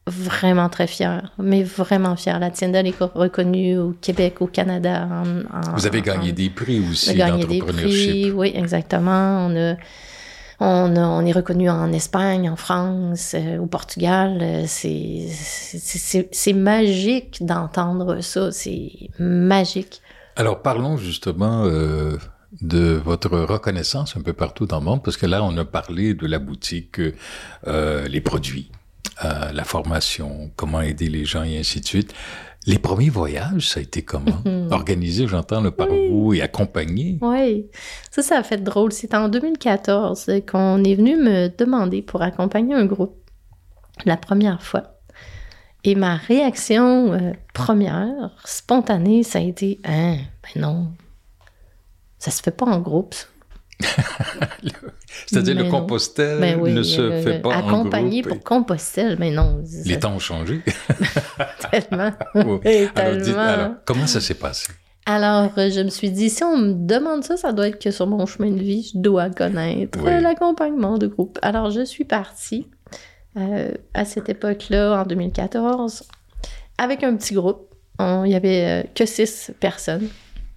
vraiment très fière, mais vraiment fière. La Tienda est reconnue au Québec, au Canada. Vous avez gagné des prix aussi gagné des prix, oui, exactement. On est reconnu en Espagne, en France, au Portugal. C'est magique d'entendre ça. C'est magique. Alors, parlons justement de votre reconnaissance un peu partout dans le monde, parce que là, on a parlé de la boutique, les produits, la formation, comment aider les gens et ainsi de suite. Les premiers voyages, ça a été comment? Organisé, j'entends, là, par vous et accompagné? Oui, ça a fait drôle. C'est en 2014 qu'on est venu me demander pour accompagner un groupe la première fois. Et ma réaction première, spontanée, ça a été « ben non, ça se fait pas en groupe, ça. » C'est-à-dire le Compostelle ne se fait pas en groupe. Accompagné pour Compostelle, mais non. Les temps ont changé. Tellement. Oui. Tellement. Alors, comment ça s'est passé? Alors, je me suis dit, si on me demande ça, ça doit être que sur mon chemin de vie, je dois connaître l'accompagnement de groupe. Alors, je suis partie à cette époque-là, en 2014, avec un petit groupe. Il y avait que 6 personnes.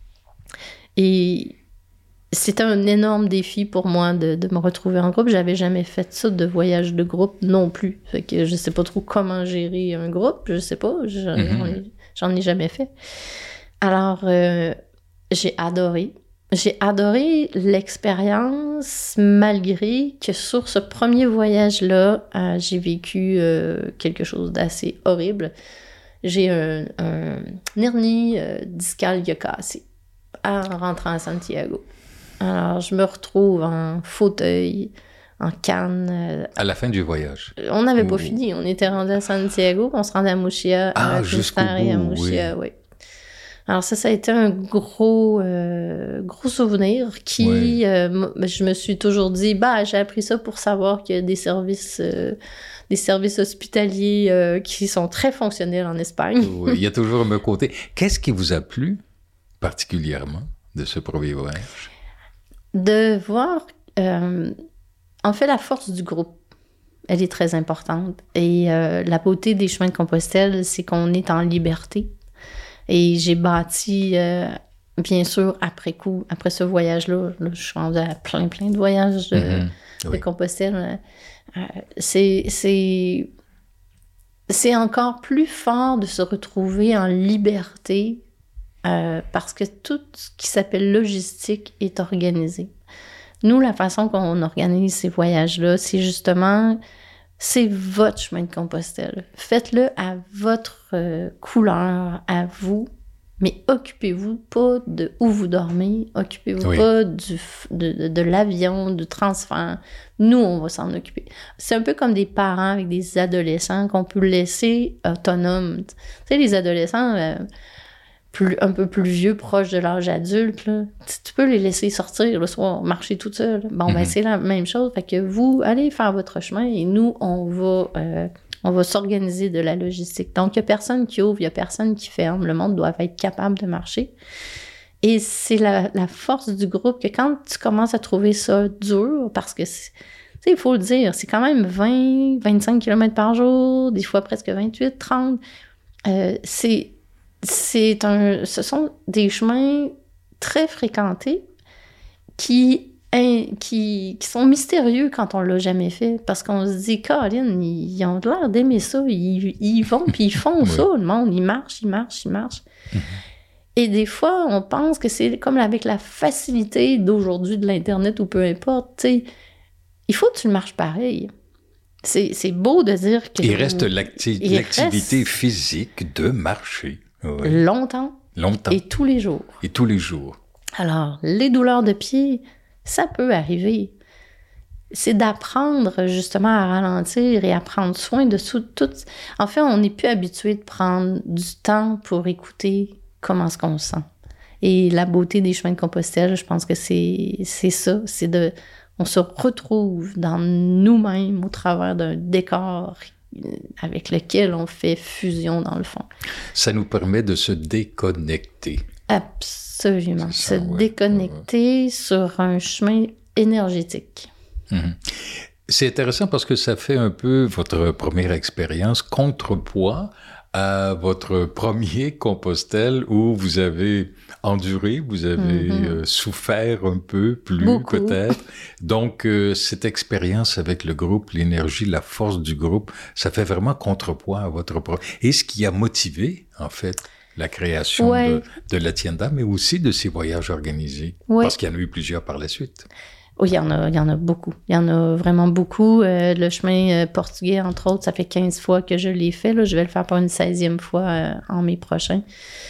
Et c'était un énorme défi pour moi de me retrouver en groupe. J'avais jamais fait ça, de voyage de groupe non plus. Fait que je sais pas trop comment gérer un groupe. Je sais pas. J'en ai jamais fait. Alors, j'ai adoré. J'ai adoré l'expérience, malgré que sur ce premier voyage-là, j'ai vécu quelque chose d'assez horrible. J'ai un hernie discale qui a cassé en rentrant à Santiago. Alors, je me retrouve en fauteuil, en canne. À la fin du voyage? On n'avait pas fini. On était rendu à Santiago, on se rendait à Muxía. Jusqu'au bout, à Muxía, oui. Alors ça a été un gros souvenir qui, je me suis toujours dit, j'ai appris ça pour savoir qu'il y a des services hospitaliers qui sont très fonctionnels en Espagne. Oui, il y a toujours un côté. Qu'est-ce qui vous a plu particulièrement de ce premier voyage? De voir, en fait, la force du groupe. Elle est très importante. Et la beauté des chemins de Compostelle, c'est qu'on est en liberté. Et j'ai bâti, bien sûr, après coup, après ce voyage-là, je suis rendue à plein de voyages de Compostelle. C'est encore plus fort de se retrouver en liberté parce que tout ce qui s'appelle logistique est organisé. Nous, la façon qu'on organise ces voyages-là, c'est justement... C'est votre chemin de Compostelle. Faites-le à votre couleur, à vous, mais occupez-vous pas de où vous dormez, occupez-vous pas de l'avion, du transfert. Nous, on va s'en occuper. C'est un peu comme des parents avec des adolescents qu'on peut laisser autonomes. Tu sais, les adolescents un peu plus vieux, proches de l'âge adulte, là, tu peux les laisser sortir le soir, marcher tout seul. Bon, ben c'est la même chose. Fait que vous, allez faire votre chemin et nous, on va s'organiser de la logistique. Donc, il n'y a personne qui ouvre, il n'y a personne qui ferme. Le monde doit être capable de marcher. Et c'est la force du groupe que quand tu commences à trouver ça dur, parce que, tu sais, il faut le dire, c'est quand même 20, 25 km par jour, des fois presque 28, 30. Ce sont des chemins très fréquentés qui sont mystérieux quand on l'a jamais fait, parce qu'on se dit, Colin, ils ont l'air d'aimer ça, ils vont puis ils font ça, le monde, ils marchent. Et des fois, on pense que c'est comme avec la facilité d'aujourd'hui de l'Internet ou peu importe, tu sais, il faut que tu le marches pareil. C'est beau de dire que... Il reste l'activité physique de marcher. Oui. Longtemps. Et tous les jours. Alors, les douleurs de pied, ça peut arriver. C'est d'apprendre justement à ralentir et à prendre soin de tout. En fait, on n'est plus habitué de prendre du temps pour écouter comment est-ce qu'on se sent. Et la beauté des chemins de Compostelle, je pense que c'est ça. On se retrouve dans nous-mêmes au travers d'un décor avec lequel on fait fusion dans le fond. Ça nous permet de se déconnecter. Absolument. Déconnecter sur un chemin énergétique. C'est intéressant parce que ça fait un peu votre première expérience contrepoids à votre premier Compostelle où vous avez enduré, vous avez souffert un peu, plus Beaucoup. peut-être. Donc, cette expérience avec le groupe, l'énergie, la force du groupe, ça fait vraiment contrepoids à votre propre... Et ce qui a motivé, en fait, la création de l'Hacienda, mais aussi de ces voyages organisés, parce qu'il y en a eu plusieurs par la suite. Oui, il y en a beaucoup. Il y en a vraiment beaucoup. Le chemin portugais, entre autres, ça fait 15 fois que je l'ai fait. Là. Je vais le faire pour une 16e fois en mai prochain.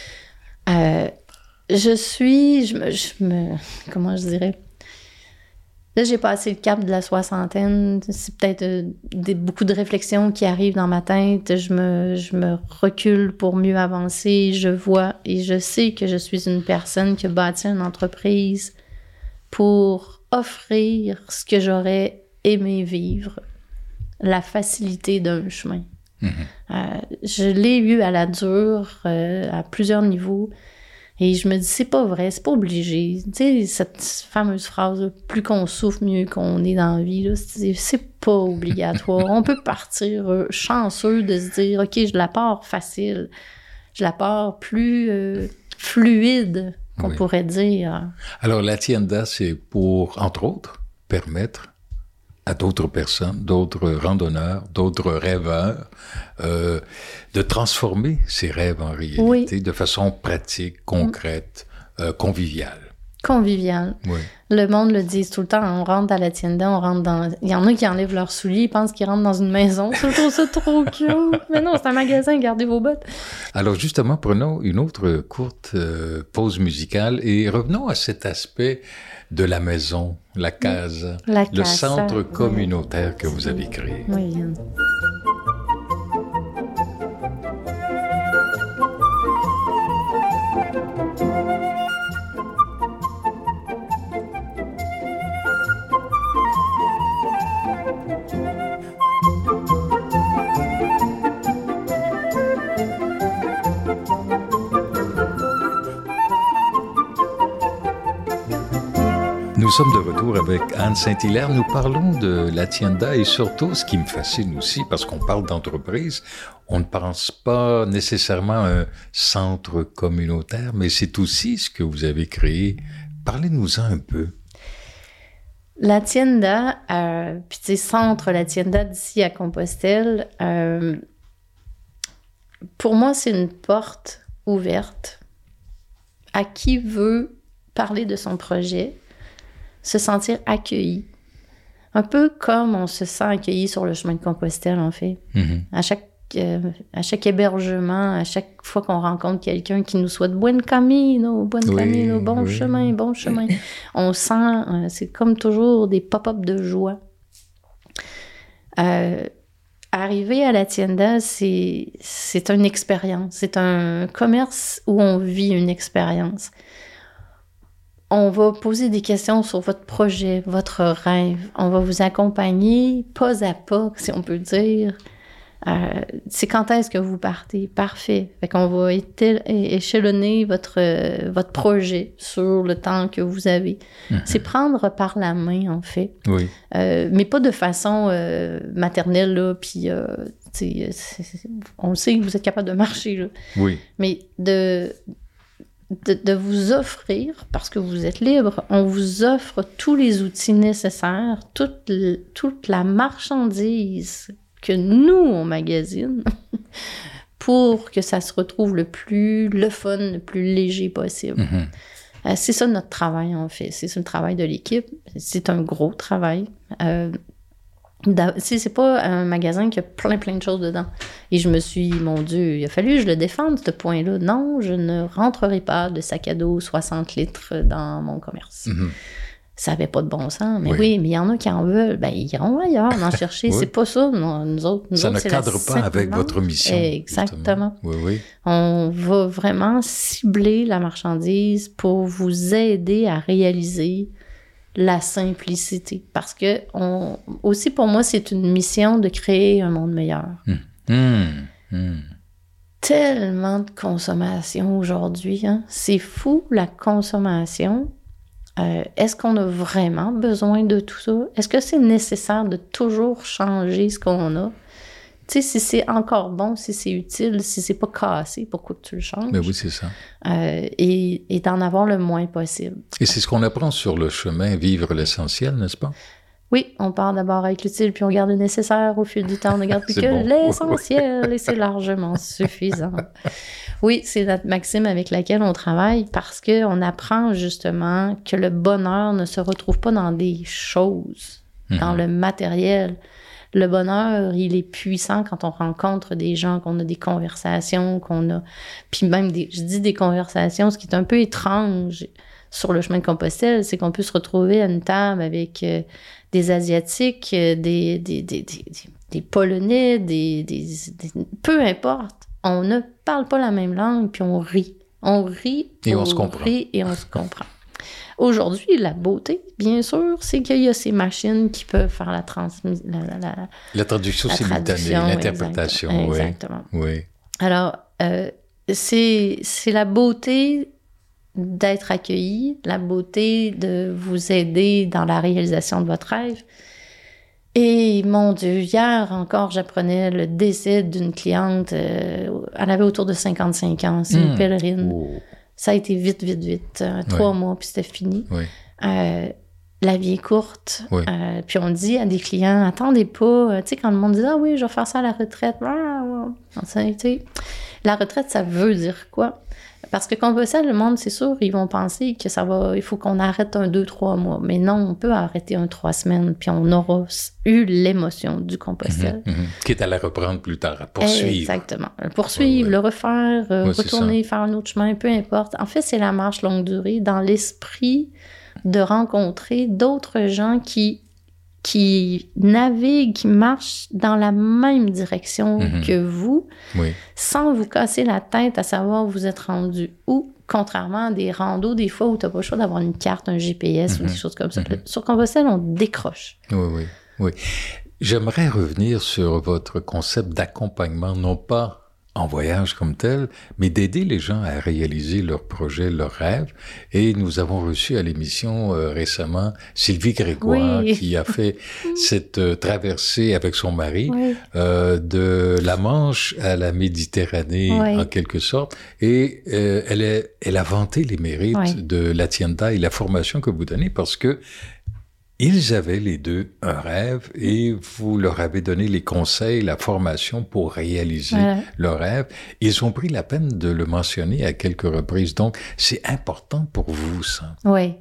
Comment je dirais? Là, j'ai passé le cap de la soixantaine. C'est peut-être beaucoup de réflexions qui arrivent dans ma tête. Je me recule pour mieux avancer. Je vois et je sais que je suis une personne qui a bâti une entreprise pour offrir ce que j'aurais aimé vivre, la facilité d'un chemin. Je l'ai eu à la dure, à plusieurs niveaux, et je me dis, c'est pas vrai, c'est pas obligé. Tu sais, cette fameuse phrase, plus qu'on souffre, mieux qu'on est dans la vie, là, c'est pas obligatoire. On peut partir chanceux de se dire, OK, je la pars facile, je la pars plus fluide, qu'on pourrait dire. Alors, l'Hacienda, c'est pour, entre autres, permettre à d'autres personnes, d'autres randonneurs, d'autres rêveurs, de transformer ces rêves en réalité de façon pratique, concrète, conviviale. Convivial. Oui. Le monde le dit tout le temps, on rentre à la tienda, on rentre dans... Il y en a qui enlèvent leurs souliers, ils pensent qu'ils rentrent dans une maison. Je trouve ça trop cute. Mais non, c'est un magasin, gardez vos bottes. Alors justement, prenons une autre courte pause musicale et revenons à cet aspect de la maison, la casa, le centre communautaire que vous avez créé. Oui. Nous sommes de retour avec Anne Saint-Hilaire. Nous parlons de l'Hacienda et surtout, ce qui me fascine aussi, parce qu'on parle d'entreprise, on ne pense pas nécessairement à un centre communautaire, mais c'est aussi ce que vous avez créé. Parlez-nous-en un peu. L'Hacienda, puis tu sais, centre l'Hacienda d'ici à Compostelle, pour moi, c'est une porte ouverte à qui veut parler de son projet, se sentir accueilli. Un peu comme on se sent accueilli sur le chemin de Compostelle, en fait. À chaque hébergement, à chaque fois qu'on rencontre quelqu'un qui nous souhaite « Buen camino, bon chemin, bon chemin », on sent, c'est comme toujours des pop-up de joie. Arriver à l'Hacienda, c'est une expérience. C'est un commerce où on vit une expérience. On va poser des questions sur votre projet, votre rêve. On va vous accompagner pas à pas, si on peut dire. C'est quand est-ce que vous partez? Parfait. Fait qu'on va échelonner votre projet sur le temps que vous avez. C'est prendre par la main, en fait. Oui. Mais pas de façon maternelle, là, puis on le sait que vous êtes capable de marcher, là. Oui. Mais de vous offrir, parce que vous êtes libre, on vous offre tous les outils nécessaires, toute la marchandise que nous, on magasine, pour que ça se retrouve le fun, le plus léger possible. C'est ça notre travail, en fait. C'est ça le travail de l'équipe. C'est un gros travail. C'est pas un magasin qui a plein de choses dedans. Et je me suis dit, mon Dieu, il a fallu que je le défende, ce point-là. Non, je ne rentrerai pas de sac à dos 60 litres dans mon commerce. Ça n'avait pas de bon sens. Mais oui, mais il y en a qui en veulent. Ben, ils iront ailleurs en chercher. C'est pas ça, nous autres. Ça ne cadre pas avec votre mission. Exactement. Oui. On va vraiment cibler la marchandise pour vous aider à réaliser la simplicité. Parce que, aussi pour moi, c'est une mission de créer un monde meilleur. Tellement de consommation aujourd'hui. Hein? C'est fou, la consommation. Est-ce qu'on a vraiment besoin de tout ça? Est-ce que c'est nécessaire de toujours changer ce qu'on a? Tu sais, si c'est encore bon, si c'est utile, si c'est pas cassé, pourquoi que tu le changes? Mais oui, c'est ça. Et d'en avoir le moins possible. Et c'est ce qu'on apprend sur le chemin, vivre l'essentiel, n'est-ce pas? Oui, on part d'abord avec l'utile, puis on garde le nécessaire. Au fil du temps, on ne garde plus que l'essentiel, et c'est largement suffisant. Oui, c'est notre maxime avec laquelle on travaille, parce qu'on apprend justement que le bonheur ne se retrouve pas dans des choses, dans le matériel. Le bonheur, il est puissant quand on rencontre des gens, qu'on a des conversations, qu'on a... Puis même, je dis des conversations, ce qui est un peu étrange sur le chemin de Compostelle, c'est qu'on peut se retrouver à une table avec des Asiatiques, des Polonais, peu importe. On ne parle pas la même langue, puis on rit. On rit, et on se comprend. Et on se comprend. Aujourd'hui, la beauté, bien sûr, c'est qu'il y a ces machines qui peuvent faire la traduction simultanée, l'interprétation. Exactement. Oui. Alors, c'est la beauté d'être accueilli, la beauté de vous aider dans la réalisation de votre rêve. Et mon Dieu, hier encore, j'apprenais le décès d'une cliente. Elle avait autour de 55 ans. C'est une pèlerine. Oh. Ça a été vite. 3 mois, puis c'était fini. Oui. La vie est courte. Oui. Puis on dit à des clients, attendez pas. Tu sais, quand le monde dit, ah oui, je vais faire ça à la retraite. La retraite, ça veut dire quoi? Parce que quand on veut ça, le monde, c'est sûr, ils vont penser que il faut qu'on arrête 1, 2, 3 mois. Mais non, on peut arrêter 3 semaines, puis on aura eu l'émotion du Compostelle. Quitte à la reprendre plus tard, à poursuivre. Exactement. Poursuivre, le refaire, retourner, faire un autre chemin, peu importe. En fait, c'est la marche longue durée dans l'esprit de rencontrer d'autres gens qui naviguent, qui marchent dans la même direction que vous, sans vous casser la tête à savoir où vous êtes rendu où, contrairement à des randos, des fois où tu n'as pas le choix d'avoir une carte, un GPS ou des choses comme ça. Sur Compostelle, on décroche. Oui. J'aimerais revenir sur votre concept d'accompagnement, non pas en voyage comme tel, mais d'aider les gens à réaliser leurs projets, leurs rêves. Et nous avons reçu à l'émission récemment Sylvie Grégoire, qui a fait cette traversée avec son mari de la Manche à la Méditerranée, en quelque sorte. Et elle a vanté les mérites de l'Hacienda et la formation que vous donnez, parce que ils avaient les deux un rêve et vous leur avez donné les conseils, la formation pour réaliser leur rêve. Ils ont pris la peine de le mentionner à quelques reprises. Donc, c'est important pour vous, ça. Oui.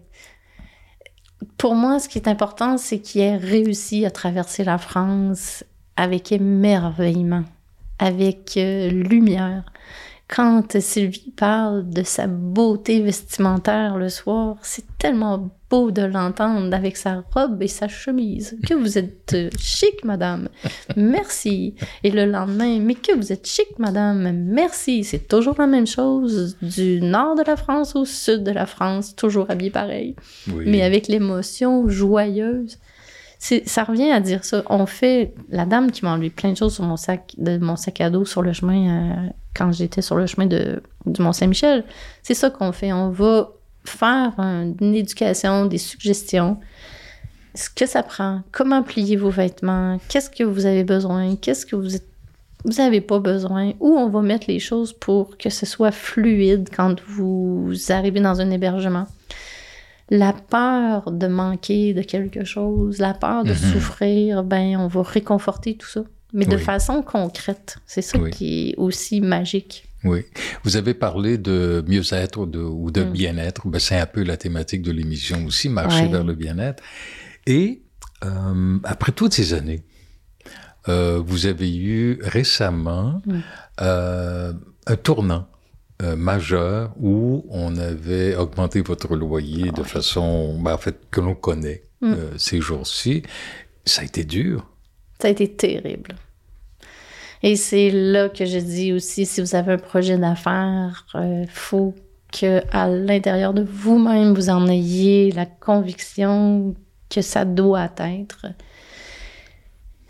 Pour moi, ce qui est important, c'est qu'ils aient réussi à traverser la France avec émerveillement, avec lumière. Quand Sylvie parle de sa beauté vestimentaire le soir, c'est tellement beau de l'entendre avec sa robe et sa chemise. Que vous êtes chic, madame. Merci. Et le lendemain, mais que vous êtes chic, madame. Merci. C'est toujours la même chose du nord de la France au sud de la France, toujours habillé pareil. Oui. Mais avec l'émotion joyeuse. Ça revient à dire ça. La dame qui m'a enlevé plein de choses sur mon sac à dos sur le chemin, quand j'étais sur le chemin du Mont-Saint-Michel, c'est ça qu'on fait. On va faire une éducation, des suggestions, ce que ça prend, comment plier vos vêtements, qu'est-ce que vous avez besoin, qu'est-ce que vous n'avez pas besoin, où on va mettre les choses pour que ce soit fluide quand vous arrivez dans un hébergement. La peur de manquer de quelque chose, la peur de souffrir, on va réconforter tout ça, mais de façon concrète. C'est ça qui est aussi magique. Oui. Vous avez parlé de mieux-être ou de bien-être. C'est un peu la thématique de l'émission aussi, marcher vers le bien-être. Et après toutes ces années, vous avez eu récemment un tournant majeur où on avait augmenté votre loyer de façon, que l'on connaît ces jours-ci. Ça a été dur. Ça a été terrible. Et c'est là que je dis aussi, si vous avez un projet d'affaires, faut qu'à l'intérieur de vous-même, vous en ayez la conviction que ça doit être.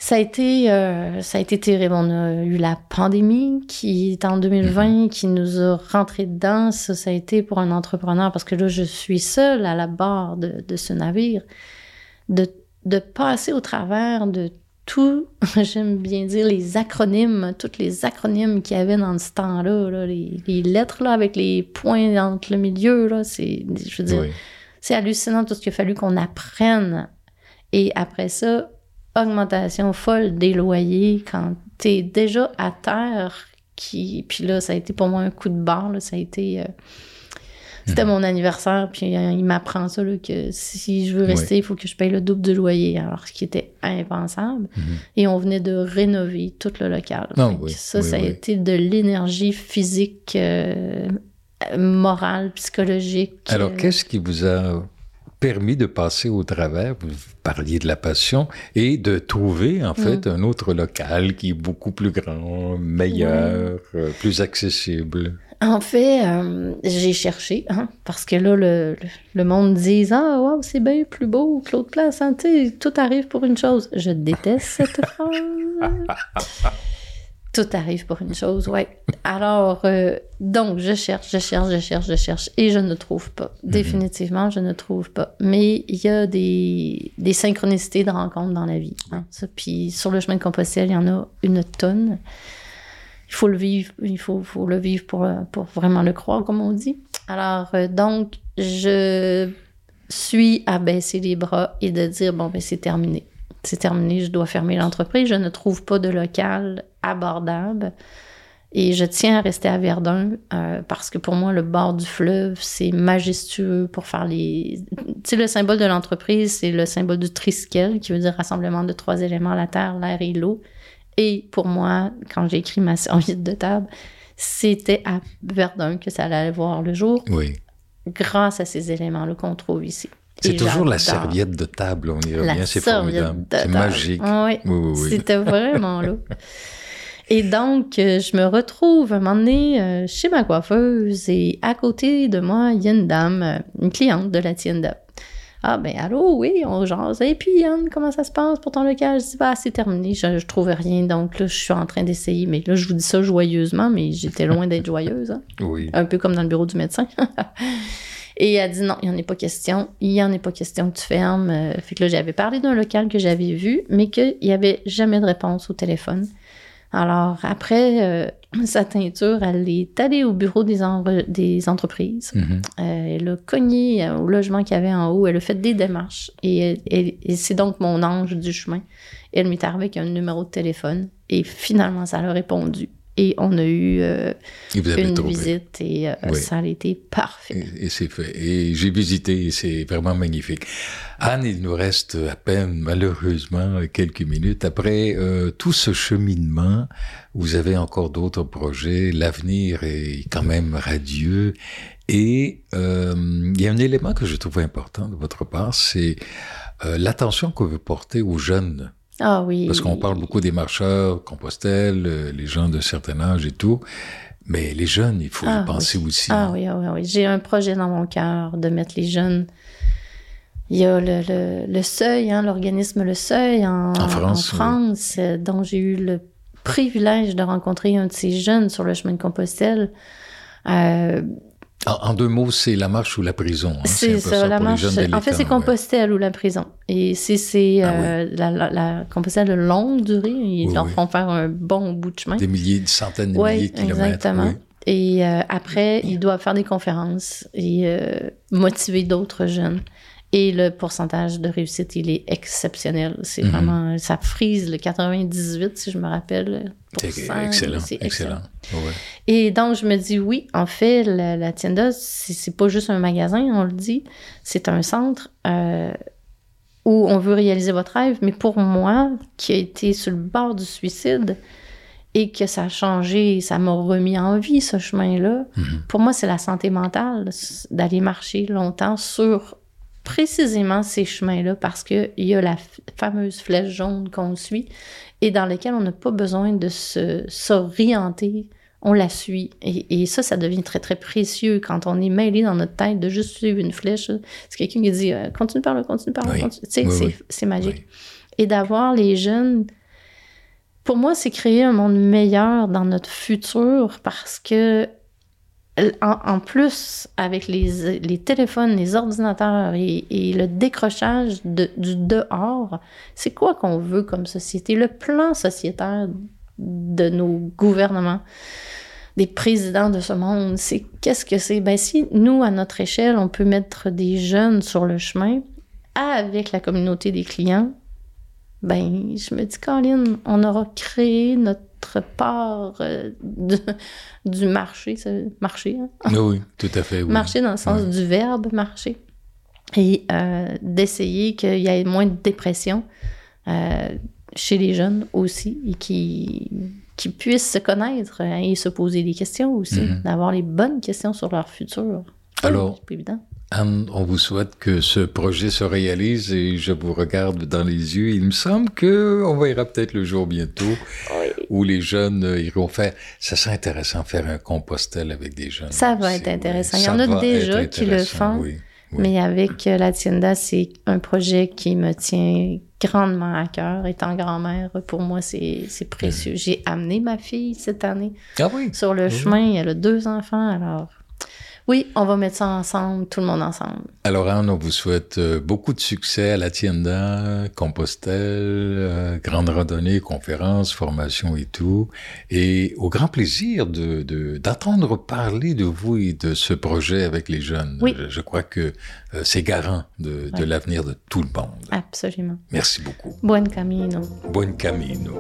Ça a été terrible. On a eu la pandémie qui est en 2020, qui nous a rentré dedans. Ça a été pour un entrepreneur, parce que là, je suis seule à la barre de ce navire, de passer au travers de tout, j'aime bien dire les acronymes, tous les acronymes qu'il y avait dans ce temps-là, là, les lettres là, avec les points entre le milieu, là, je veux dire, c'est hallucinant tout ce qu'il a fallu qu'on apprenne. Et après ça, augmentation folle des loyers quand t'es déjà à terre. Puis là, ça a été pour moi un coup de barre. Là, ça a été... C'était mon anniversaire, puis il m'apprend ça, là, que si je veux rester, il faut que je paye le double du loyer, alors ce qui était impensable. Et on venait de rénover tout le local. Ça a été de l'énergie physique, morale, psychologique. Alors, qu'est-ce qui vous a permis de passer au travers, vous parliez de la passion, et de trouver, en fait, un autre local qui est beaucoup plus grand, meilleur, plus accessible? En fait, j'ai cherché, parce que là, le monde dit « Ah, wow, c'est bien plus beau que l'autre place, hein, tout arrive pour une chose. » Je déteste cette phrase. Tout arrive pour une chose, ouais. Alors, donc, je cherche, et je ne trouve pas. Définitivement, je ne trouve pas. Mais il y a des synchronicités de rencontres dans la vie. Ça. Puis sur le chemin de Compostelle, il y en a une tonne. Il faut le vivre, faut le vivre pour vraiment le croire, comme on dit. Alors, donc, je suis à baisser les bras et de dire, bon, ben c'est terminé. C'est terminé, je dois fermer l'entreprise. Je ne trouve pas de local abordable. Et je tiens à rester à Verdun parce que pour moi, le bord du fleuve, c'est majestueux pour faire les... Tu sais, le symbole de l'entreprise, c'est le symbole du triskel, qui veut dire rassemblement de 3 éléments, la terre, l'air et l'eau. Et pour moi, quand j'ai écrit ma serviette de table, c'était à Verdun que ça allait voir le jour. Oui. Grâce à ces éléments-là qu'on trouve ici. C'est toujours la serviette de table, on y revient, c'est formidable. C'est magique. Oui. C'était vraiment là. Et donc, je me retrouve un moment donné chez ma coiffeuse et à côté de moi, il y a une dame, une cliente de la Tienda. Ah, ben allô, oui, on jase. Et puis, Yann, comment ça se passe pour ton local? Je dis, bah, c'est terminé, je trouve rien. Donc là, je suis en train d'essayer. Mais là, je vous dis ça joyeusement, mais j'étais loin d'être joyeuse. Hein? Oui. Un peu comme dans le bureau du médecin. Et elle dit, non, il n'y en est pas question. Il n'y en est pas question que tu fermes. Fait que là, j'avais parlé d'un local que j'avais vu, mais qu'il n'y avait jamais de réponse au téléphone. Alors, après sa teinture, elle est allée au bureau des entreprises. Elle a cogné au logement qu'il y avait en haut. Elle a fait des démarches. Et c'est donc mon ange du chemin. Elle m'est arrivée avec un numéro de téléphone. Et finalement, ça a répondu. Et on a eu une visite et ça a été parfait. Et c'est fait. Et j'ai visité et c'est vraiment magnifique. Anne, il nous reste à peine, malheureusement, quelques minutes. Après tout ce cheminement, vous avez encore d'autres projets. L'avenir est quand même radieux. Et il y a un élément que je trouve important de votre part, c'est l'attention que vous portez aux jeunes. Ah oui. Parce qu'on parle beaucoup des marcheurs, Compostelle, les gens de certain âge et tout, mais les jeunes, il faut y penser aussi. Ah oui. J'ai un projet dans mon cœur de mettre les jeunes. Il y a le Seuil, l'organisme Le Seuil en France dont j'ai eu le privilège de rencontrer un de ces jeunes sur le chemin de Compostelle. En 2 mots, c'est la marche ou la prison. C'est ça, la marche. En fait, c'est Compostelle ou la prison. Et c'est la Compostelle de longue durée. Ils leur font faire un bon bout de chemin. Des centaines de milliers de kilomètres. Exactement. Oui. Et après, ils doivent faire des conférences et motiver d'autres jeunes. Et le pourcentage de réussite, il est exceptionnel. C'est vraiment... Ça frise le 98, si je me rappelle. Excellent. Ouais. Et donc, je me dis, oui, en fait, la Tienda, c'est pas juste un magasin, on le dit. C'est un centre où on veut réaliser votre rêve. Mais pour moi, qui a été sur le bord du suicide et que ça a changé, ça m'a remis en vie, ce chemin-là, pour moi, c'est la santé mentale d'aller marcher longtemps sur... précisément ces chemins-là parce qu'il y a la fameuse flèche jaune qu'on suit et dans laquelle on n'a pas besoin de s'orienter, on la suit. Et ça devient très, très précieux quand on est mêlé dans notre tête de juste suivre une flèche. C'est quelqu'un qui dit « continue par là, continue par là. Oui. » Tu sais, c'est magique. Oui. Et d'avoir les jeunes pour moi, c'est créer un monde meilleur dans notre futur parce que, en plus, avec les téléphones, les ordinateurs et le décrochage du dehors, c'est quoi qu'on veut comme société? Le plan sociétaire de nos gouvernements, des présidents de ce monde, c'est qu'est-ce que c'est? Ben, si nous, à notre échelle, on peut mettre des jeunes sur le chemin avec la communauté des clients, ben, je me dis, Colin, on aura créé notre part du marché. Marché, hein? Oui, tout à fait. Oui. Marché dans le sens du verbe marché. Et d'essayer qu'il y ait moins de dépression chez les jeunes aussi et qui puissent se connaître et se poser des questions aussi, d'avoir les bonnes questions sur leur futur. Alors, c'est pas évident. Anne, on vous souhaite que ce projet se réalise et je vous regarde dans les yeux. Il me semble qu'on verra peut-être le jour bientôt où les jeunes iront faire... Ça serait intéressant de faire un compostel avec des jeunes. Ça va être intéressant. Il y en a déjà qui le font, oui. Mais avec l'Hacienda, c'est un projet qui me tient grandement à cœur. Étant grand-mère, pour moi, c'est précieux. J'ai amené ma fille cette année sur le chemin. Elle a 2 enfants, alors... Oui, on va mettre ça ensemble, tout le monde ensemble. Alors, Anne, on vous souhaite beaucoup de succès à l'Hacienda, Compostelle, grande randonnée, conférences, formations et tout. Et au grand plaisir d'entendre parler de vous et de ce projet avec les jeunes. Oui. Je crois que c'est garant de l'avenir de tout le monde. Absolument. Merci beaucoup. Buen camino. Buen camino.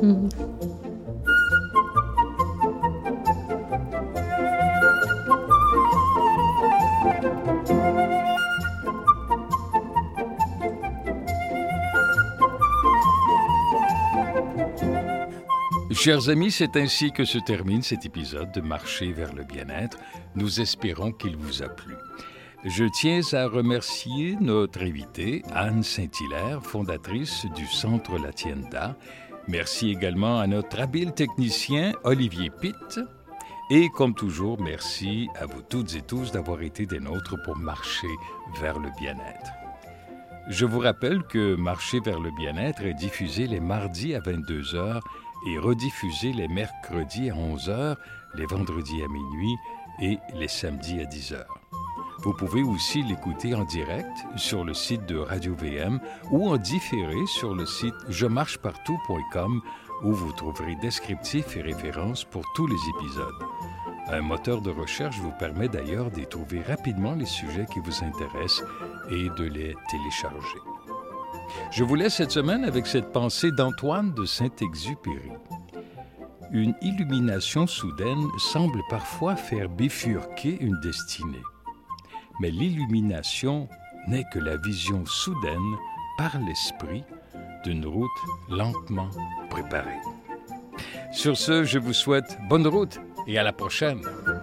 Chers amis, c'est ainsi que se termine cet épisode de Marcher vers le bien-être. Nous espérons qu'il vous a plu. Je tiens à remercier notre invitée, Anne Saint-Hilaire, fondatrice du Centre l'Hacienda. Merci également à notre habile technicien, Olivier Pitt. Et comme toujours, merci à vous toutes et tous d'avoir été des nôtres pour marcher vers le bien-être. Je vous rappelle que Marcher vers le bien-être est diffusé les mardis à 22h et rediffusé les mercredis à 11h, les vendredis à minuit et les samedis à 10h. Vous pouvez aussi l'écouter en direct sur le site de Radio-VM ou en différé sur le site jemarchepartout.com où vous trouverez descriptifs et références pour tous les épisodes. Un moteur de recherche vous permet d'ailleurs d'y trouver rapidement les sujets qui vous intéressent et de les télécharger. Je vous laisse cette semaine avec cette pensée d'Antoine de Saint-Exupéry. Une illumination soudaine semble parfois faire bifurquer une destinée. Mais l'illumination n'est que la vision soudaine, par l'esprit, d'une route lentement préparée. Sur ce, je vous souhaite bonne route et à la prochaine.